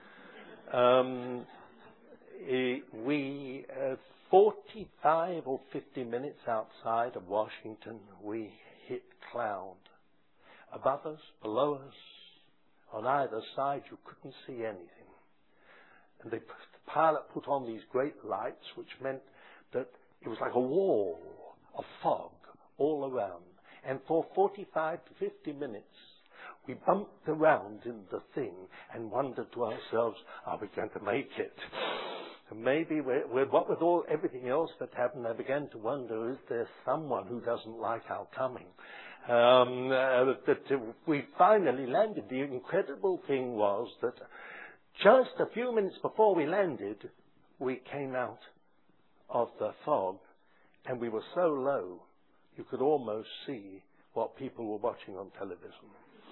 [SPEAKER 1] we 45 or 50 minutes outside of Washington, we hit cloud. Above us, below us, on either side, you couldn't see anything. And the pilot put on these great lights, which meant that it was like a wall of fog all around. And for 45 to 50 minutes, we bumped around in the thing and wondered to ourselves, are we going to make it? And maybe what with everything else that happened, I began to wonder, is there someone who doesn't like our coming? We finally landed. The incredible thing was that just a few minutes before we landed, we came out of the fog, and we were so low, you could almost see what people were watching on television.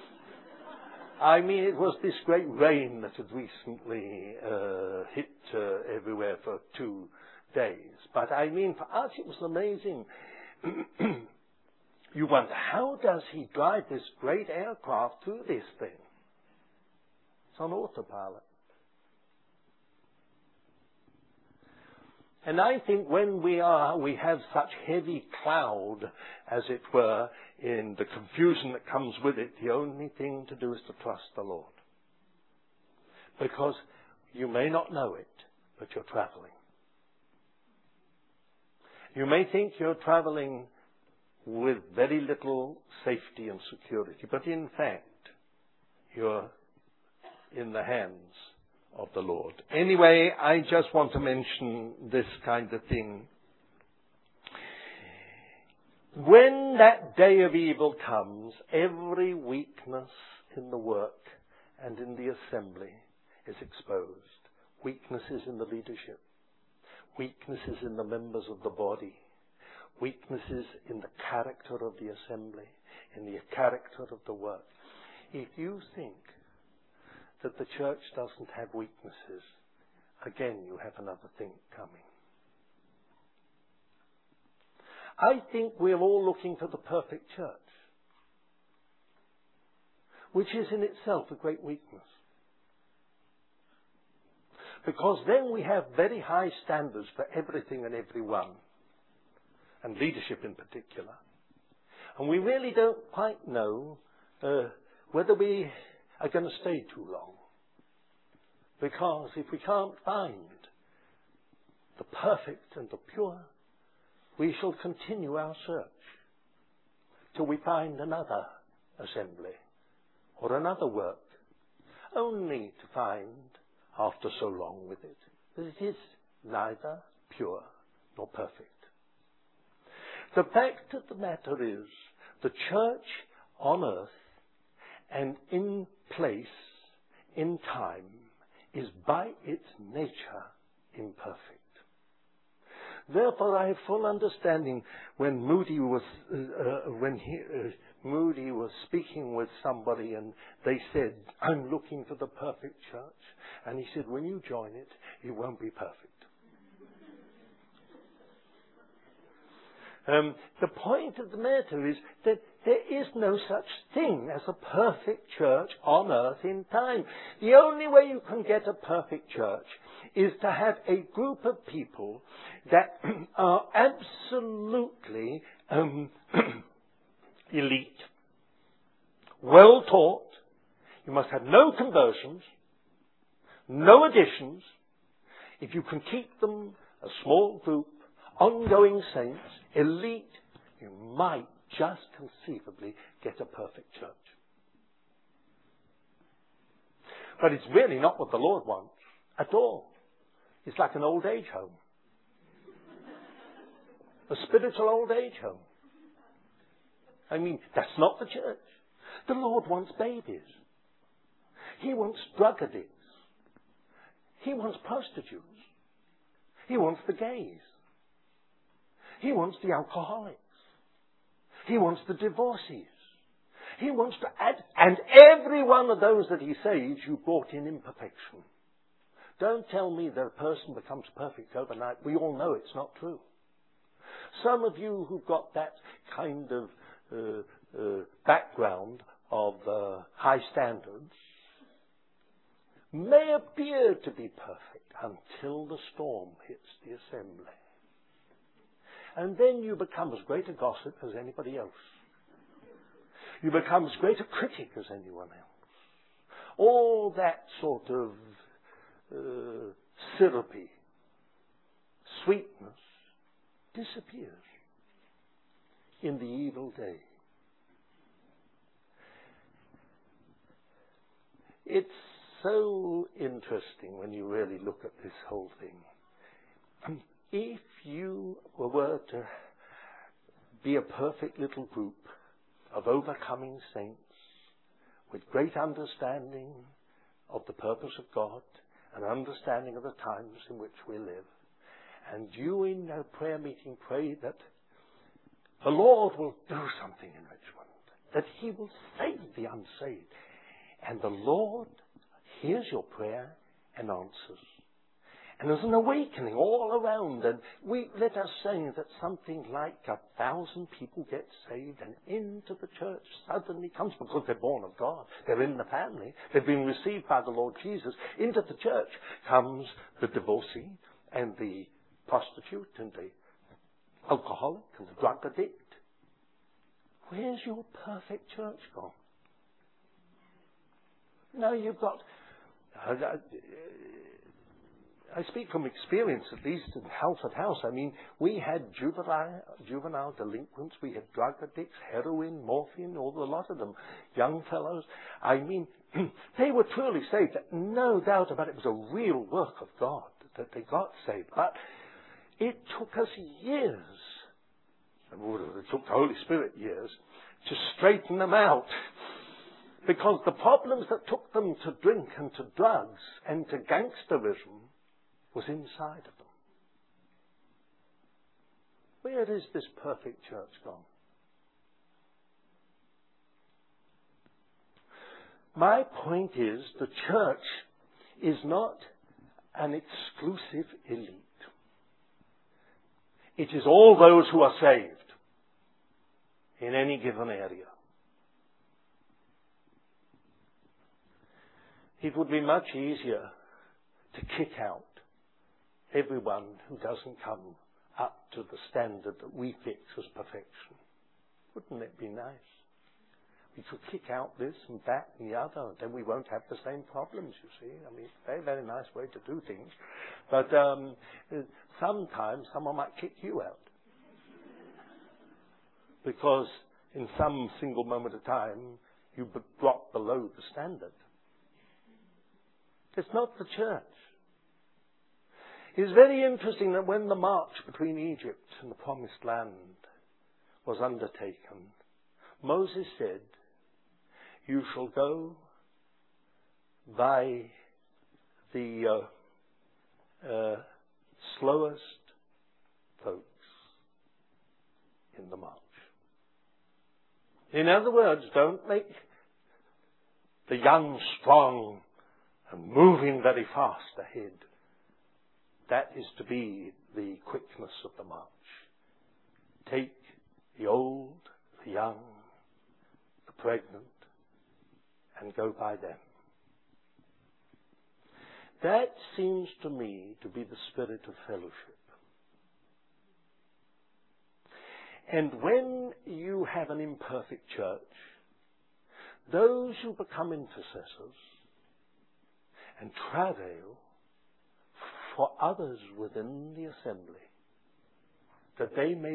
[SPEAKER 1] I mean, it was this great rain that had recently hit everywhere for 2 days. But I mean, for us, it was amazing. You wonder, how does he drive this great aircraft through this thing? It's on autopilot. And I think when we have such heavy cloud, as it were, in the confusion that comes with it, the only thing to do is to trust the Lord. Because you may not know it, but you're traveling. You may think you're traveling with very little safety and security, but in fact, you're in the hands of the Lord. Anyway, I just want to mention this kind of thing. When that day of evil comes, every weakness in the work and in the assembly is exposed. Weaknesses in the leadership, weaknesses in the members of the body, weaknesses in the character of the assembly, in the character of the work. If you think that the church doesn't have weaknesses, again you have another thing coming. I think we're all looking for the perfect church, which is in itself a great weakness. Because then we have very high standards for everything and everyone, and leadership in particular. And we really don't quite know whether we are going to stay too long. Because if we can't find the perfect and the pure, we shall continue our search till we find another assembly or another work, only to find, after so long with it, that it is neither pure nor perfect. The fact of the matter is, the church on earth and in place, in time, is by its nature imperfect. Therefore, I have full understanding when Moody was speaking with somebody, and they said, "I'm looking for the perfect church," and he said, "When you join it, it won't be perfect." The point of the matter is that there is no such thing as a perfect church on earth in time. The only way you can get a perfect church is to have a group of people that are absolutely elite, well taught. You must have no conversions, no additions. If you can keep them a small group, ongoing saints, elite, you might just conceivably get a perfect church. But it's really not what the Lord wants at all. It's like an old age home. A spiritual old age home. I mean, that's not the church. The Lord wants babies. He wants drug addicts. He wants prostitutes. He wants the gays. He wants the alcoholics. He wants the divorcees. He wants to add, and every one of those that he saves, you brought in imperfection. Don't tell me that a person becomes perfect overnight. We all know it's not true. Some of you who've got that kind of background of high standards may appear to be perfect until the storm hits the assembly. And then you become as great a gossip as anybody else. You become as great a critic as anyone else. All that sort of syrupy sweetness disappears in the evil day. It's so interesting when you really look at this whole thing. If you were to be a perfect little group of overcoming saints with great understanding of the purpose of God and understanding of the times in which we live, and you in a prayer meeting pray that the Lord will do something in Richmond, that He will save the unsaved, and the Lord hears your prayer and answers. And there's an awakening all around, and let us say that something like 1,000 people get saved, and into the church suddenly comes, because they're born of God, they're in the family, they've been received by the Lord Jesus. Into the church comes the divorcee, and the prostitute, and the alcoholic, and the drug addict. Where's your perfect church gone? Now you've got... I speak from experience, at least in house at house. I mean, we had juvenile delinquents, we had drug addicts, heroin, morphine, all a lot of them, young fellows. I mean, they were truly saved. No doubt about it. It was a real work of God that they got saved. But it took us years, it took the Holy Spirit years, to straighten them out. Because the problems that took them to drink and to drugs and to gangsterism was inside of them. Where is this perfect church gone? My point is, the church is not an exclusive elite. It is all those who are saved in any given area. It would be much easier to kick out everyone who doesn't come up to the standard that we fix as perfection. Wouldn't it be nice? We could kick out this and that and the other, then we won't have the same problems, you see. I mean, very, very nice way to do things. But sometimes someone might kick you out. Because in some single moment of time, you drop below the standard. It's not the church. It's very interesting that when the march between Egypt and the Promised Land was undertaken, Moses said, "You shall go by the slowest folks in the march." In other words, don't make the young strong and moving very fast ahead. That is to be the quickness of the march. Take the old, the young, the pregnant, and go by them. That seems to me to be the spirit of fellowship. And when you have an imperfect church, those who become intercessors and travail for others within the assembly, that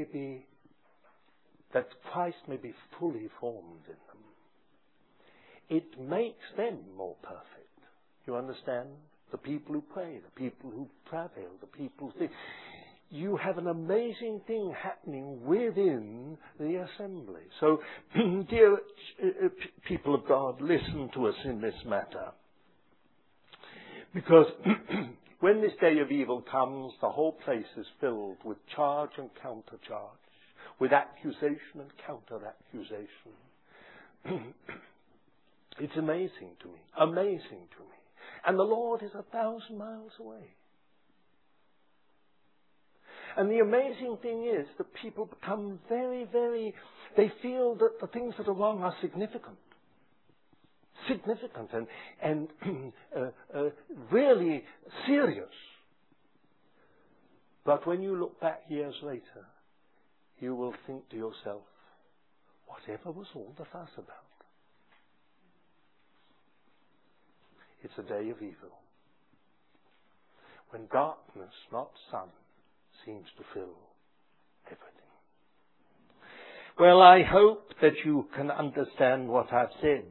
[SPEAKER 1] Christ may be fully formed in them, it makes them more perfect. You understand? The people who pray, the people who travail, the people who think. You have an amazing thing happening within the assembly. So, dear people of God, listen to us in this matter. Because when this day of evil comes, the whole place is filled with charge and counter-charge, with accusation and counter-accusation. It's amazing to me. Amazing to me. And the Lord is 1,000 miles away. And the amazing thing is that people become very, very, they feel that the things that are wrong are significant. Significant and really serious. But when you look back years later, you will think to yourself, whatever was all the fuss about? It's a day of evil. When darkness, not sun, seems to fill everything. Well, I hope that you can understand what I've said.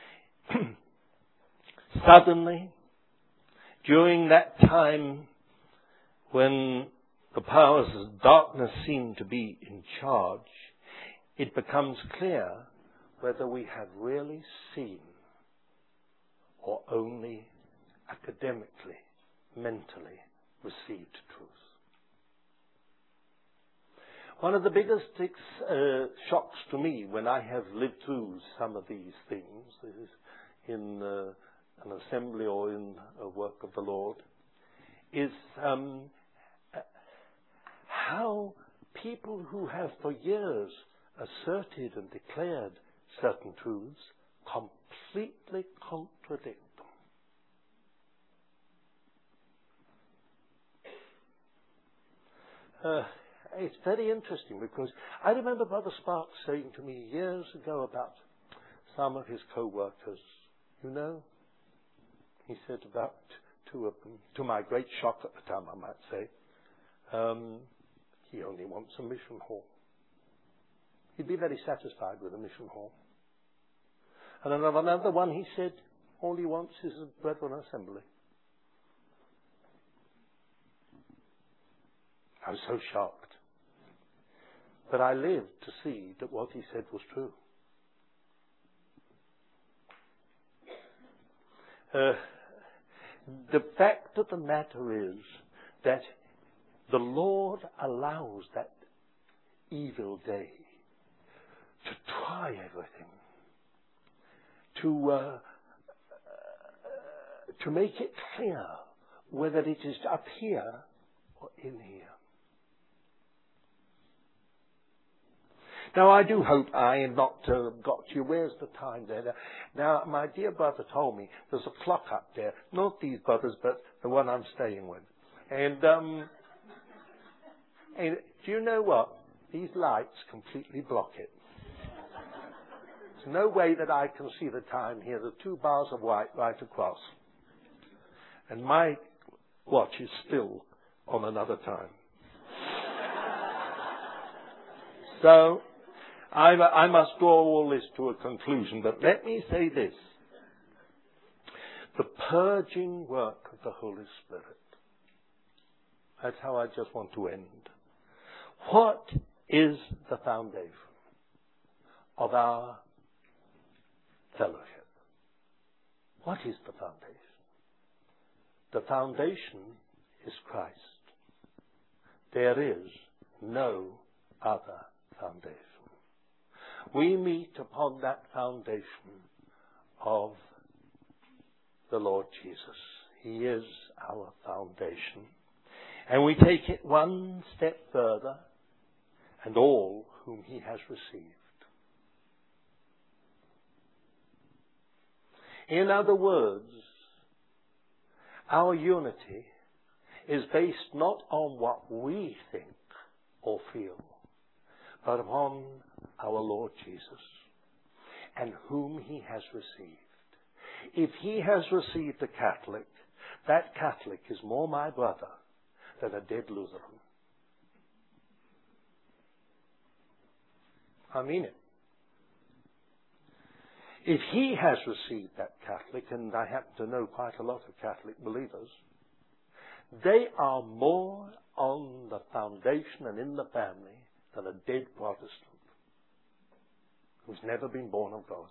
[SPEAKER 1] Suddenly, during that time when the powers of darkness seem to be in charge, it becomes clear whether we have really seen or only academically, mentally received truth. One of the biggest shocks to me when I have lived through some of these things is in an assembly or in a work of the Lord is how people who have for years asserted and declared certain truths completely contradict them. It's very interesting because I remember Brother Sparks saying to me years ago about some of his co-workers, you know, he said about two of them, to my great shock at the time, I might say, he only wants a mission hall. He'd be very satisfied with a mission hall. And another one, he said, all he wants is a brethren assembly. I was so shocked. But I lived to see that what he said was true. The fact of the matter is that the Lord allows that evil day to try everything, to make it clear whether it is up here or in here. Now, I do hope I have not got you. Where's the time there? Now, my dear brother told me there's a clock up there. Not these brothers, but the one I'm staying with. And do you know what? These lights completely block it. There's no way that I can see the time here. The 2 bars of white right across. And my watch is still on another time. So, I must draw all this to a conclusion, but let me say this. The purging work of the Holy Spirit. That's how I just want to end. What is the foundation of our fellowship? What is the foundation? The foundation is Christ. There is no other foundation. We meet upon that foundation of the Lord Jesus. He is our foundation. And we take it one step further, and all whom he has received. In other words, our unity is based not on what we think or feel, but upon our Lord Jesus and whom he has received. If he has received a Catholic, that Catholic is more my brother than a dead Lutheran. I mean it. If he has received that Catholic, and I happen to know quite a lot of Catholic believers, they are more on the foundation and in the family than a dead Protestant who's never been born of God.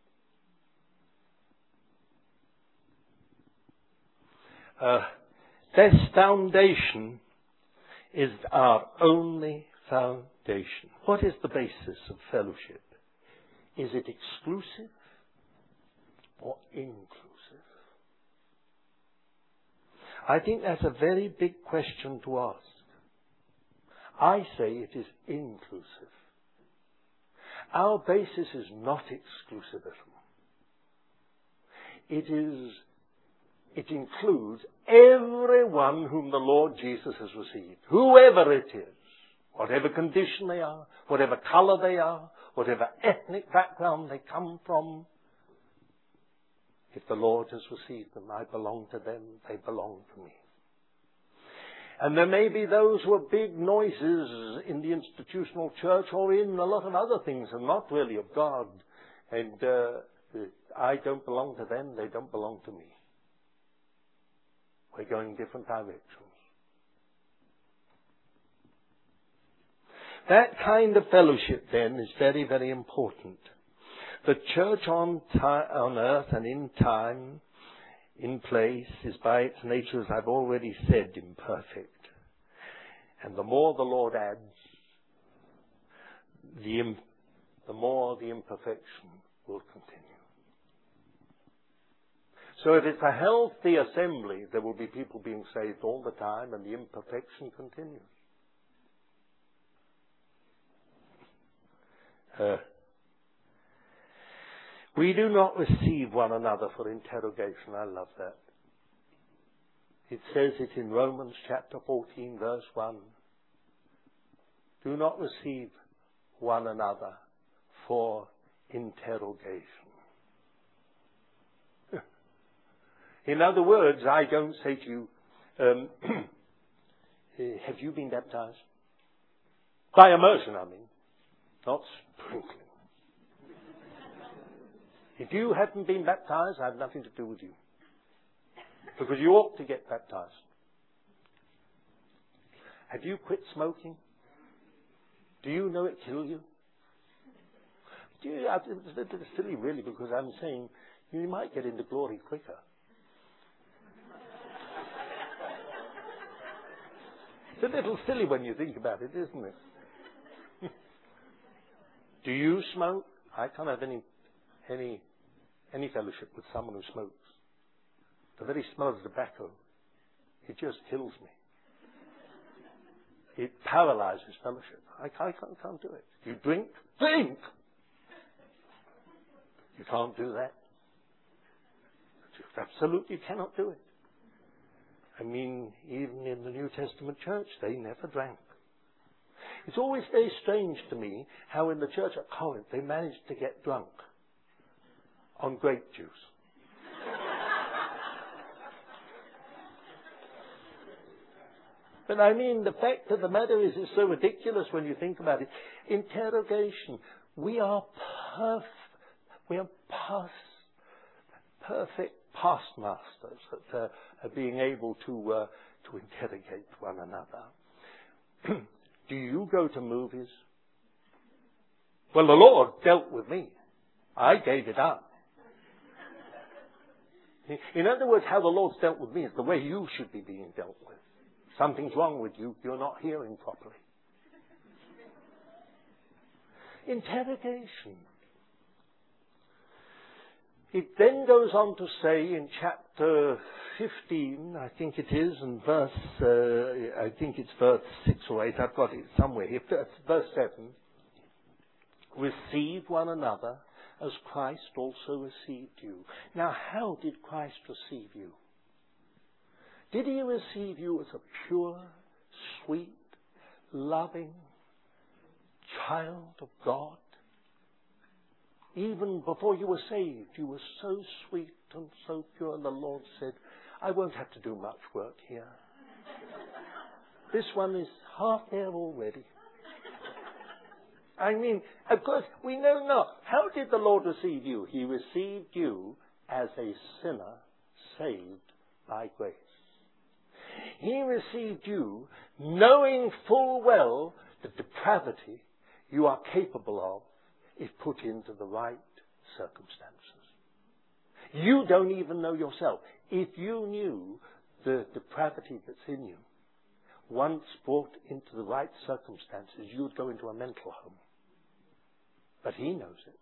[SPEAKER 1] This foundation is our only foundation. What is the basis of fellowship? Is it exclusive or inclusive? I think that's a very big question to ask. I say it is inclusive. Our basis is not exclusivism. It includes everyone whom the Lord Jesus has received, whoever it is, whatever condition they are, whatever color they are, whatever ethnic background they come from. If the Lord has received them, I belong to them, they belong to me. And there may be those who are big noises in the institutional church or in a lot of other things and not really of God. And I don't belong to them, they don't belong to me. We're going different directions. That kind of fellowship then is very, very important. The church on earth and in time, in place, is by its nature, as I've already said, imperfect. And the more the Lord adds, the more the imperfection will continue. So if it's a healthy assembly, there will be people being saved all the time and the imperfection continues. We do not receive one another for interrogation. I love that. It says it in Romans chapter 14, verse 1. Do not receive one another for interrogation. In other words, I don't say to you, have you been baptized? By immersion, I mean. Not sprinkling. If you haven't been baptized, I have nothing to do with you. Because you ought to get baptized. Have you quit smoking? Do you know it kills you? It's a bit silly really, because I'm saying you might get into glory quicker. It's a little silly when you think about it, isn't it? Do you smoke? I can't have any fellowship with someone who smokes. The very smell of tobacco, it just kills me. It paralyzes fellowship. I can't do it. You drink? Drink! You can't do that. You absolutely cannot do it. I mean, even in the New Testament church, they never drank. It's always very strange to me how in the church at Corinth they managed to get drunk. on grape juice. But I mean, the fact of the matter is, it's so ridiculous when you think about it. Interrogation. We are perfect past masters at being able to interrogate one another. Do you go to movies? Well, the Lord dealt with me. I gave it up. In other words, how the Lord's dealt with me is the way you should be being dealt with. Something's wrong with you. You're not hearing properly. Interrogation. It then goes on to say in chapter 15, I think it is, and I think it's verse 6 or 8, I've got it somewhere here, verse 7. Receive one another as Christ also received you. Now, how did Christ receive you? Did he receive you as a pure, sweet, loving child of God? Even before you were saved, you were so sweet and so pure, and the Lord said, I won't have to do much work here. This one is half there already. I mean, of course, we know not. How did the Lord receive you? He received you as a sinner saved by grace. He received you knowing full well the depravity you are capable of if put into the right circumstances. You don't even know yourself. If you knew the depravity that's in you, once brought into the right circumstances, you'd go into a mental home. But he knows it.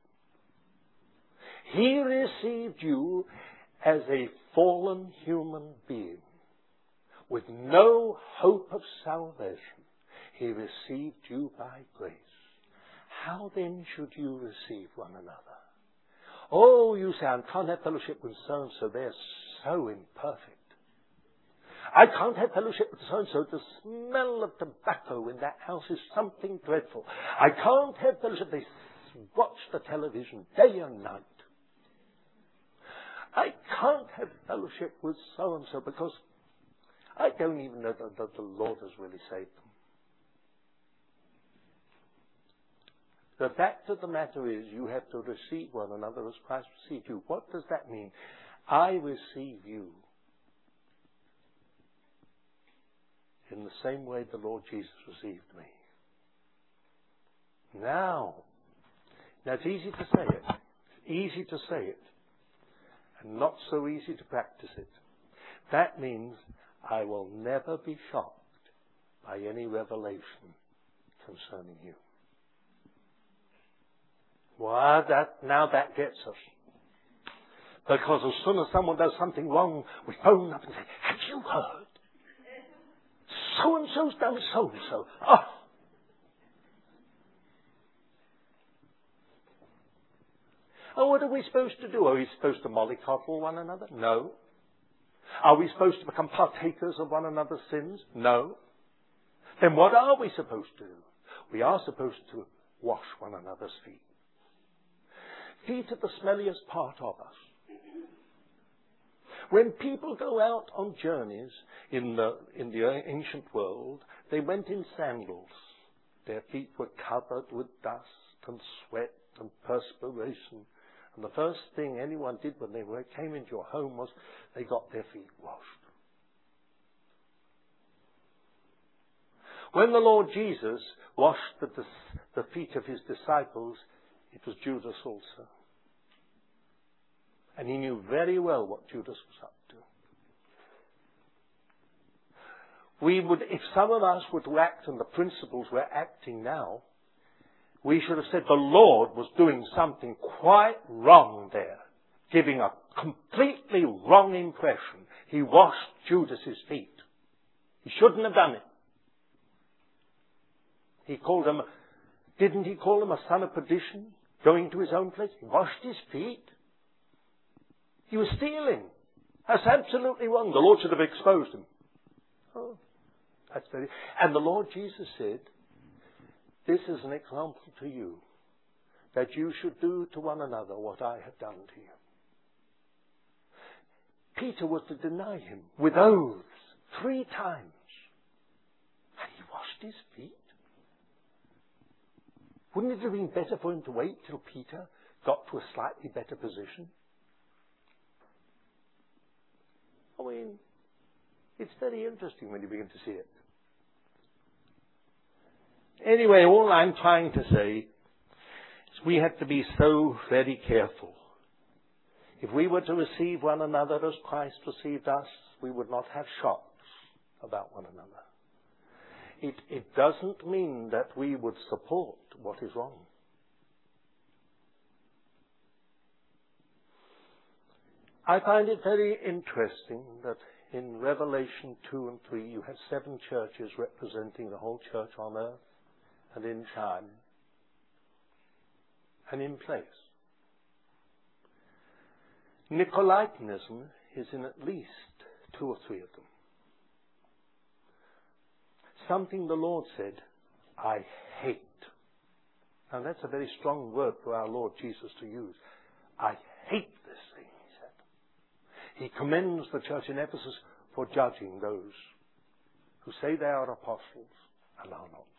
[SPEAKER 1] He received you as a fallen human being with no hope of salvation. He received you by grace. How then should you receive one another? Oh, you say, I can't have fellowship with so-and-so. They're so imperfect. I can't have fellowship with so-and-so. The smell of tobacco in that house is something dreadful. I can't have fellowship. They watch the television day and night. I can't have fellowship with so-and-so because I don't even know that the Lord has really saved them. The fact of the matter is you have to receive one another as Christ received you. What does that mean? I receive you in the same way the Lord Jesus received me. Now it's easy to say it. It's easy to say it. And not so easy to practice it. That means I will never be shocked by any revelation concerning you. Well, now that gets us. Because as soon as someone does something wrong, we phone up and say, have you heard? So-and-so's done so-and-so. Oh. Oh, what are we supposed to do? Are we supposed to mollycoddle one another? No. Are we supposed to become partakers of one another's sins? No. Then what are we supposed to do? We are supposed to wash one another's feet. Feet are the smelliest part of us. When people go out on journeys in the ancient world, they went in sandals. Their feet were covered with dust and sweat and perspiration. And the first thing anyone did when they came into your home was they got their feet washed. When the Lord Jesus washed the feet of his disciples, it was Judas also. And he knew very well what Judas was up to. If some of us were to act on the principles we're acting now, we should have said the Lord was doing something quite wrong there, giving a completely wrong impression. He washed Judas's feet. He shouldn't have done it. Didn't he call him a son of perdition, going to his own place? He washed his feet. He was stealing. That's absolutely wrong. The Lord should have exposed him. Oh, and the Lord Jesus said, this is an example to you, that you should do to one another what I have done to you. Peter was to deny him with oaths 3 times. And he washed his feet. Wouldn't it have been better for him to wait till Peter got to a slightly better position? I mean, it's very interesting when you begin to see it. Anyway, all I'm trying to say is we have to be so very careful. If we were to receive one another as Christ received us, we would not have shocks about one another. It doesn't mean that we would support what is wrong. I find it very interesting that in Revelation 2 and 3 you have 7 churches representing the whole church on earth and in time and in place. Nicolaitanism is in at least 2 or 3 of them. Something the Lord said, I hate. And that's a very strong word for our Lord Jesus to use. I hate this thing, he said. He commends the church in Ephesus for judging those who say they are apostles and are not.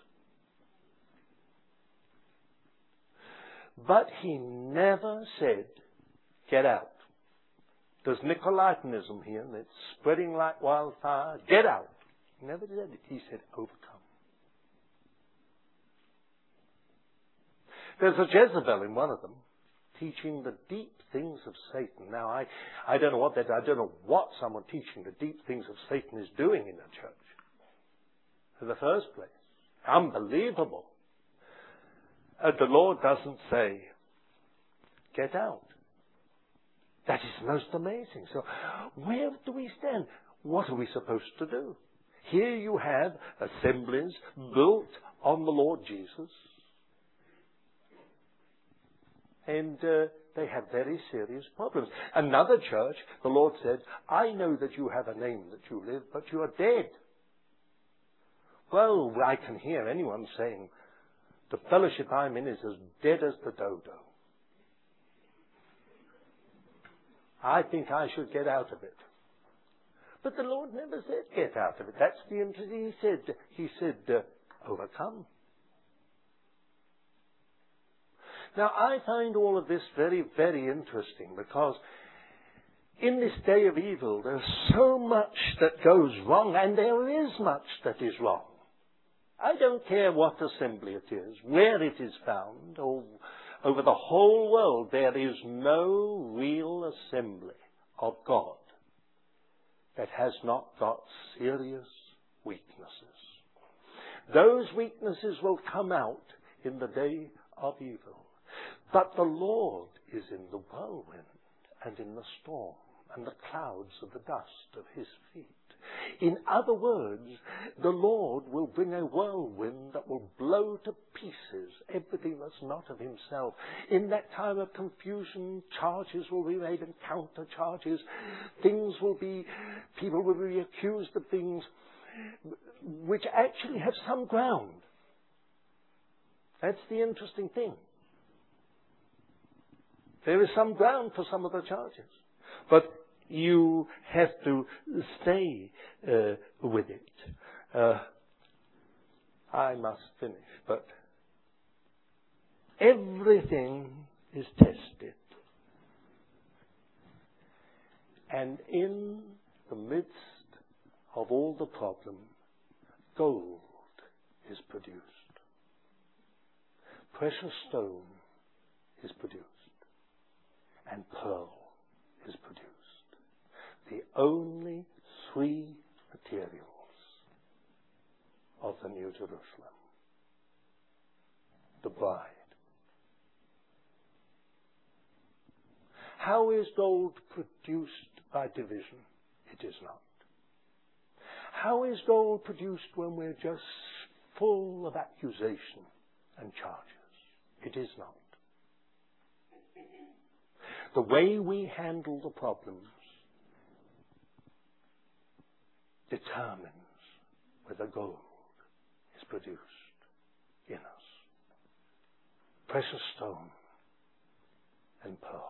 [SPEAKER 1] But he never said, get out. There's Nicolaitanism here, and it's spreading like wildfire. Get out. He never did it. He said, overcome. There's a Jezebel in one of them, teaching the deep things of Satan. Now, I don't know what that. I don't know what someone teaching the deep things of Satan is doing in the church. In the first place, unbelievable. The Lord doesn't say, get out. That is most amazing. So, where do we stand? What are we supposed to do? Here you have assemblies built on the Lord Jesus. And they have very serious problems. Another church, the Lord said, I know that you have a name that you live, but you are dead. Well, I can hear anyone saying, the fellowship I'm in is as dead as the dodo. I think I should get out of it. But the Lord never said get out of it. That's the interesting. He said overcome. Now I find all of this very, very interesting because in this day of evil there's so much that goes wrong, and there is much that is wrong. I don't care what assembly it is, where it is found, or over the whole world there is no real assembly of God that has not got serious weaknesses. Those weaknesses will come out in the day of evil. But the Lord is in the whirlwind and in the storm and the clouds of the dust of his feet. In other words, the Lord will bring a whirlwind that will blow to pieces everything that's not of himself. In that time of confusion, charges will be made and counter charges. People will be accused of things which actually have some ground. That's the interesting thing. There is some ground for some of the charges. But you have to stay with it. I must finish, but everything is tested. And in the midst of all the problem, gold is produced. Precious stone is produced. And pearl is produced. The only 3 materials of the New Jerusalem. The bride. How is gold produced by division? It is not. How is gold produced when we're just full of accusation and charges? It is not. The way we handle the problems determines whether gold is produced in us. Precious stone and pearl.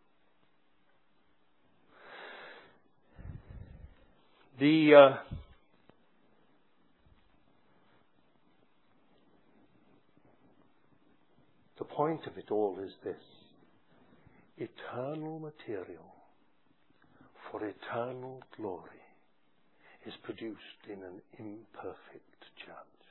[SPEAKER 1] The point of it all is this: eternal material for eternal glory is produced in an imperfect church.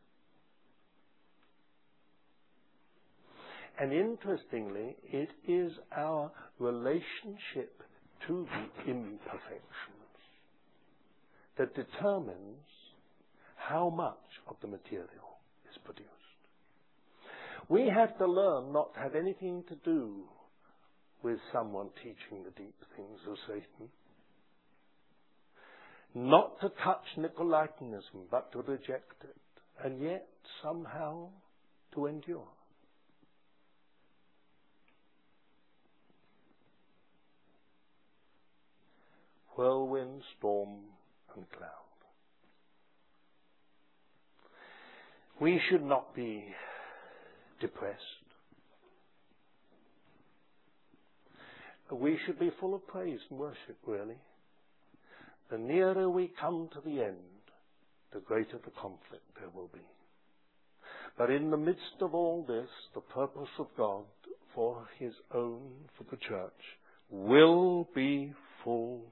[SPEAKER 1] And interestingly, it is our relationship to the imperfections that determines how much of the material is produced. We have to learn not to have anything to do with someone teaching the deep things of Satan. Not to touch Nicolaitanism, but to reject it, and yet somehow to endure. Whirlwind, storm, and cloud. We should not be depressed. We should be full of praise and worship, really. The nearer we come to the end, the greater the conflict there will be. But in the midst of all this, the purpose of God for His own, for the church, will be fulfilled.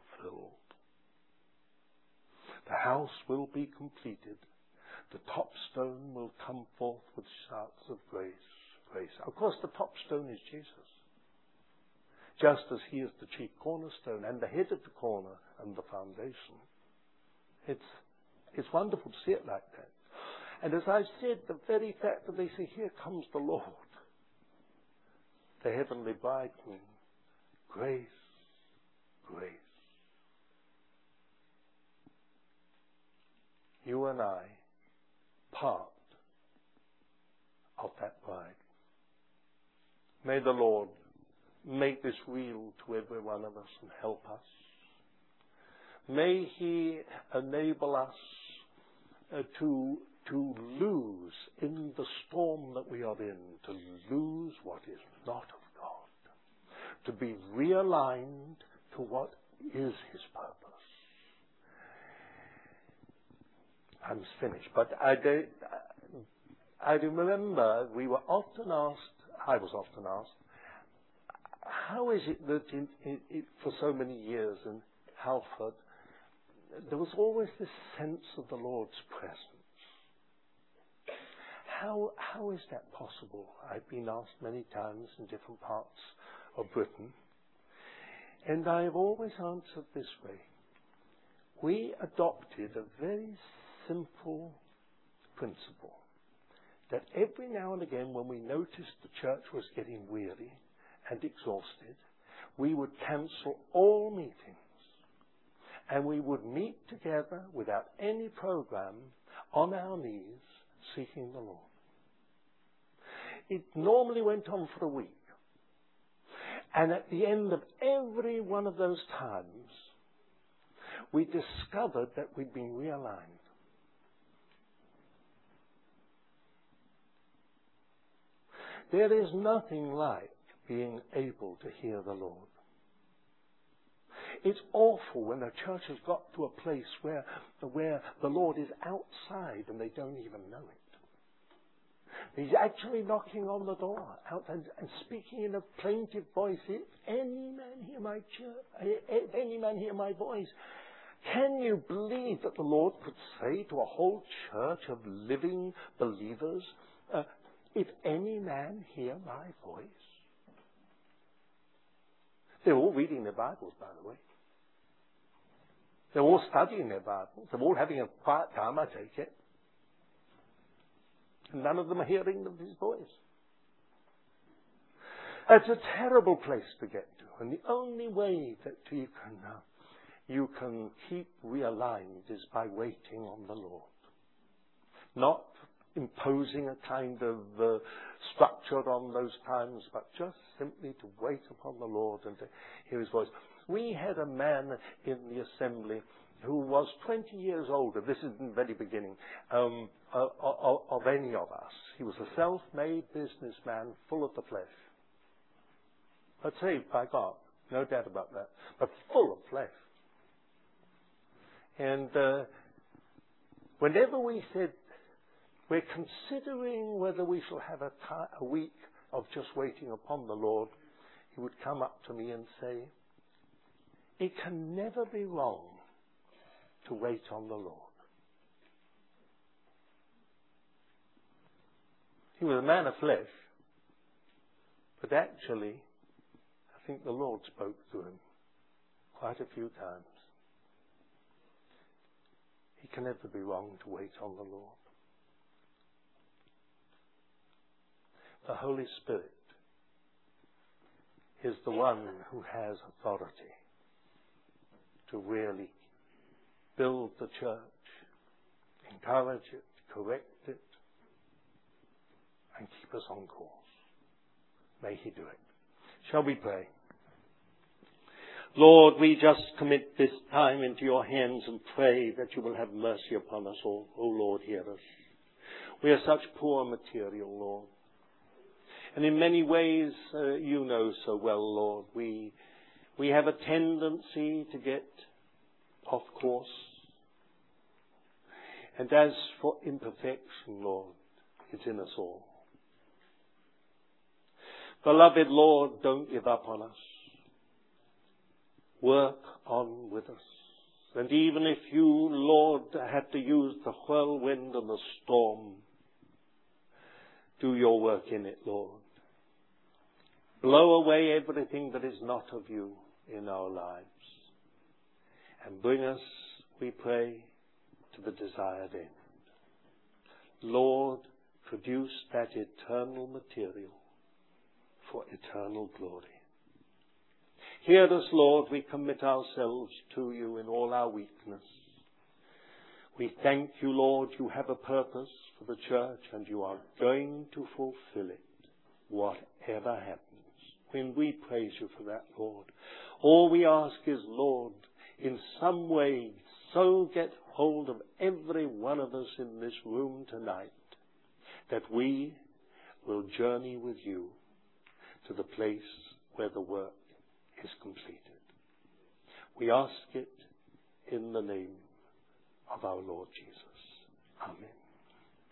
[SPEAKER 1] The house will be completed. The top stone will come forth with shouts of grace, grace. Of course, the top stone is Jesus. Just as He is the chief cornerstone and the head of the corner and the foundation. It's wonderful to see it like that. And as I said, the very fact that they say, here comes the Lord, the heavenly bridegroom, grace, grace. You and I, part of that bride. May the Lord make this real to every one of us and help us. May He enable us to lose in the storm that we are in, to lose what is not of God, to be realigned to what is His purpose. I'm finished, but I remember we were often asked, I was often asked, how is it that for so many years in Halford, there was always this sense of the Lord's presence? How is that possible? I've been asked many times in different parts of Britain. And I've always answered this way. We adopted a very simple principle that every now and again when we noticed the church was getting weary and exhausted, we would cancel all meetings and we would meet together without any program on our knees seeking the Lord. It normally went on for a week. And at the end of every one of those times, we discovered that we'd been realigned. There is nothing like being able to hear the Lord. It's awful when a church has got to a place where the Lord is outside and they don't even know it. He's actually knocking on the door out and speaking in a plaintive voice. If any man hear my if any man hear my voice. Can you believe that the Lord could say to a whole church of living believers, if any man hear my voice? They're all reading their Bibles, by the way. They're all studying their Bibles. They're all having a quiet time, I take it. And none of them are hearing His voice. It's a terrible place to get to. And the only way that you can keep realigned is by waiting on the Lord. Not imposing a kind of structure on those times, but just simply to wait upon the Lord and to hear His voice. We had a man in the assembly who was 20 years older, this is in the very beginning, of any of us. He was a self-made businessman full of the flesh. but saved by God. No doubt about that. But full of flesh. And whenever we said, we're considering whether we shall have a week of just waiting upon the Lord, he would come up to me and say, it can never be wrong to wait on the Lord. He was a man of flesh, but actually, I think the Lord spoke to him quite a few times. It can never be wrong to wait on the Lord. The Holy Spirit is the one who has authority to really build the church, encourage it, correct it, and keep us on course. May he do it. Shall we pray? Lord, we just commit this time into your hands and pray that you will have mercy upon us all. Oh Lord, hear us. We are such poor material, Lord. And in many ways, you know so well, Lord, we have a tendency to get off course. And as for imperfection, Lord, it's in us all. Beloved Lord, don't give up on us. Work on with us. And even if you, Lord, had to use the whirlwind and the storm, do your work in it, Lord. Blow away everything that is not of you in our lives. And bring us, we pray, to the desired end. Lord, produce that eternal material for eternal glory. Hear us, Lord, we commit ourselves to you in all our weakness. We thank you, Lord, you have a purpose for the church and you are going to fulfill it, whatever happens. When we praise you for that, Lord, all we ask is, Lord, in some way, so get hold of every one of us in this room tonight, that we will journey with you to the place where the work is completed. We ask it in the name of our Lord Jesus. Amen.